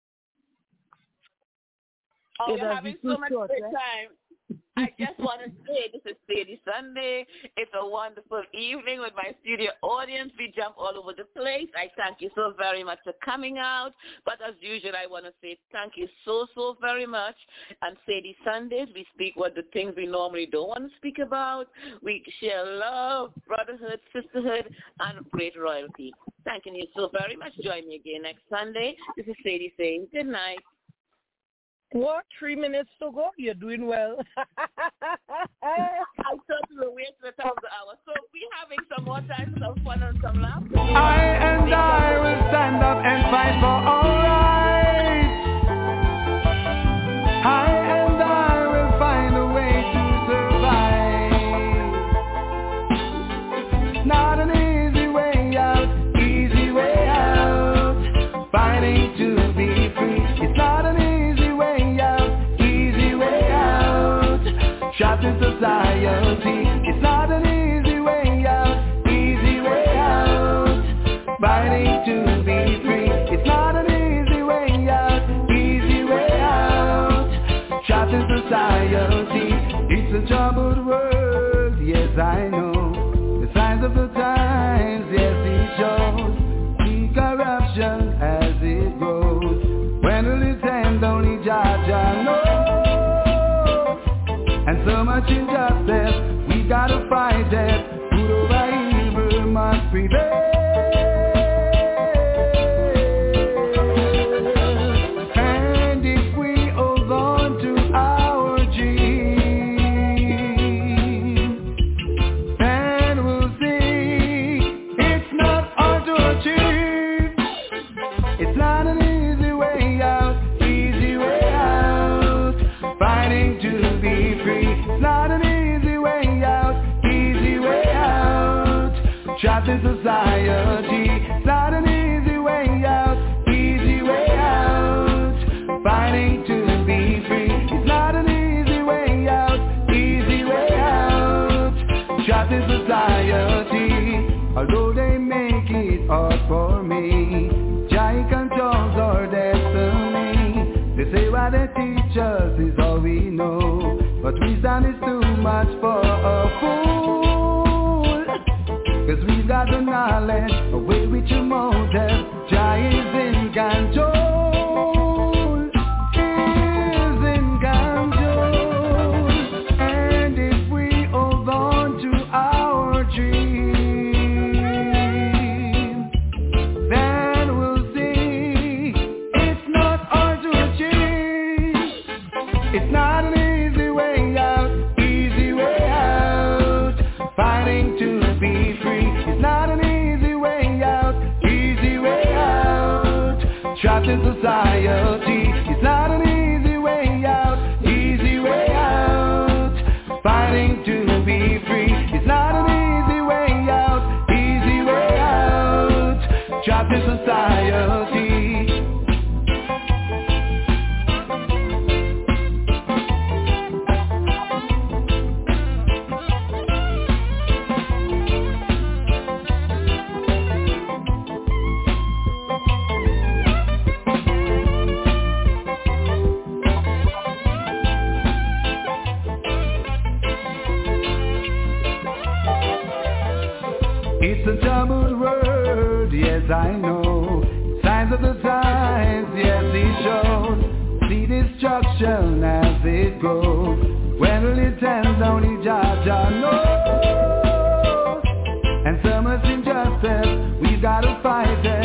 Oh, we're having so much good time. I just want to say this is Sadie Sunday. It's a wonderful evening with my studio audience. We jump all over the place. I thank you so very much for coming out. But as usual, I want to say thank you so, so very much. And Sadie Sundays, we speak what the things we normally don't want to speak about. We share love, brotherhood, sisterhood, and great royalty. Thanking you so very much. Join me again next Sunday. This is Sadie saying good night. What? Three minutes to go? You're doing well. I thought we were waiting the top of the hour. So we're having some more time, some fun and some laughter. I and I will stand up and fight for all rights. I and I will find a way to survive. Not an easy way out, easy way out. Fighting to be free. It's not an easy way out, easy way out. Trapped in society. It's not an easy way out, easy way out. Fighting to be free. It's not an easy way out, easy way out. Trapped in society. It's a troubled world, yes I know. The signs of the times, yes it shows. The corruption as it grows. When will it end? Only Jah Jah knows. And so much injustice, we gotta fight it. Good over evil must prevail. And if we hold on to our dreams, then we'll see it's not hard to achieve. It's not an easy way out, easy way out. Fighting to be free. It's not an easy way out, easy way out. Trapped in society. It's not an easy way out, easy way out. Fighting to be free. It's not an easy way out, easy way out. Trapped in society. Although they make it hard for me, Jah controls our destiny. They say what they teach us is all we know, but wisdom is too much for a fool. Cause we've got the knowledge, away with your motive. Jah is in control, is in control. And if we hold on to our dreams, then we'll see it's not hard to achieve. It's not an easy way out, easy way out. Fighting to be free. It's not an easy way out, easy way out. Trapped in society. It's not an easy way out, easy way out. Fighting to be free. It's not an easy way out, easy way out. Trapped in society. It's a troubled world, yes I know. Signs of the times, yes it shows. See destruction as it grows. When will it end? God only Jah Jah knows. And so much injustice, we've got to fight it.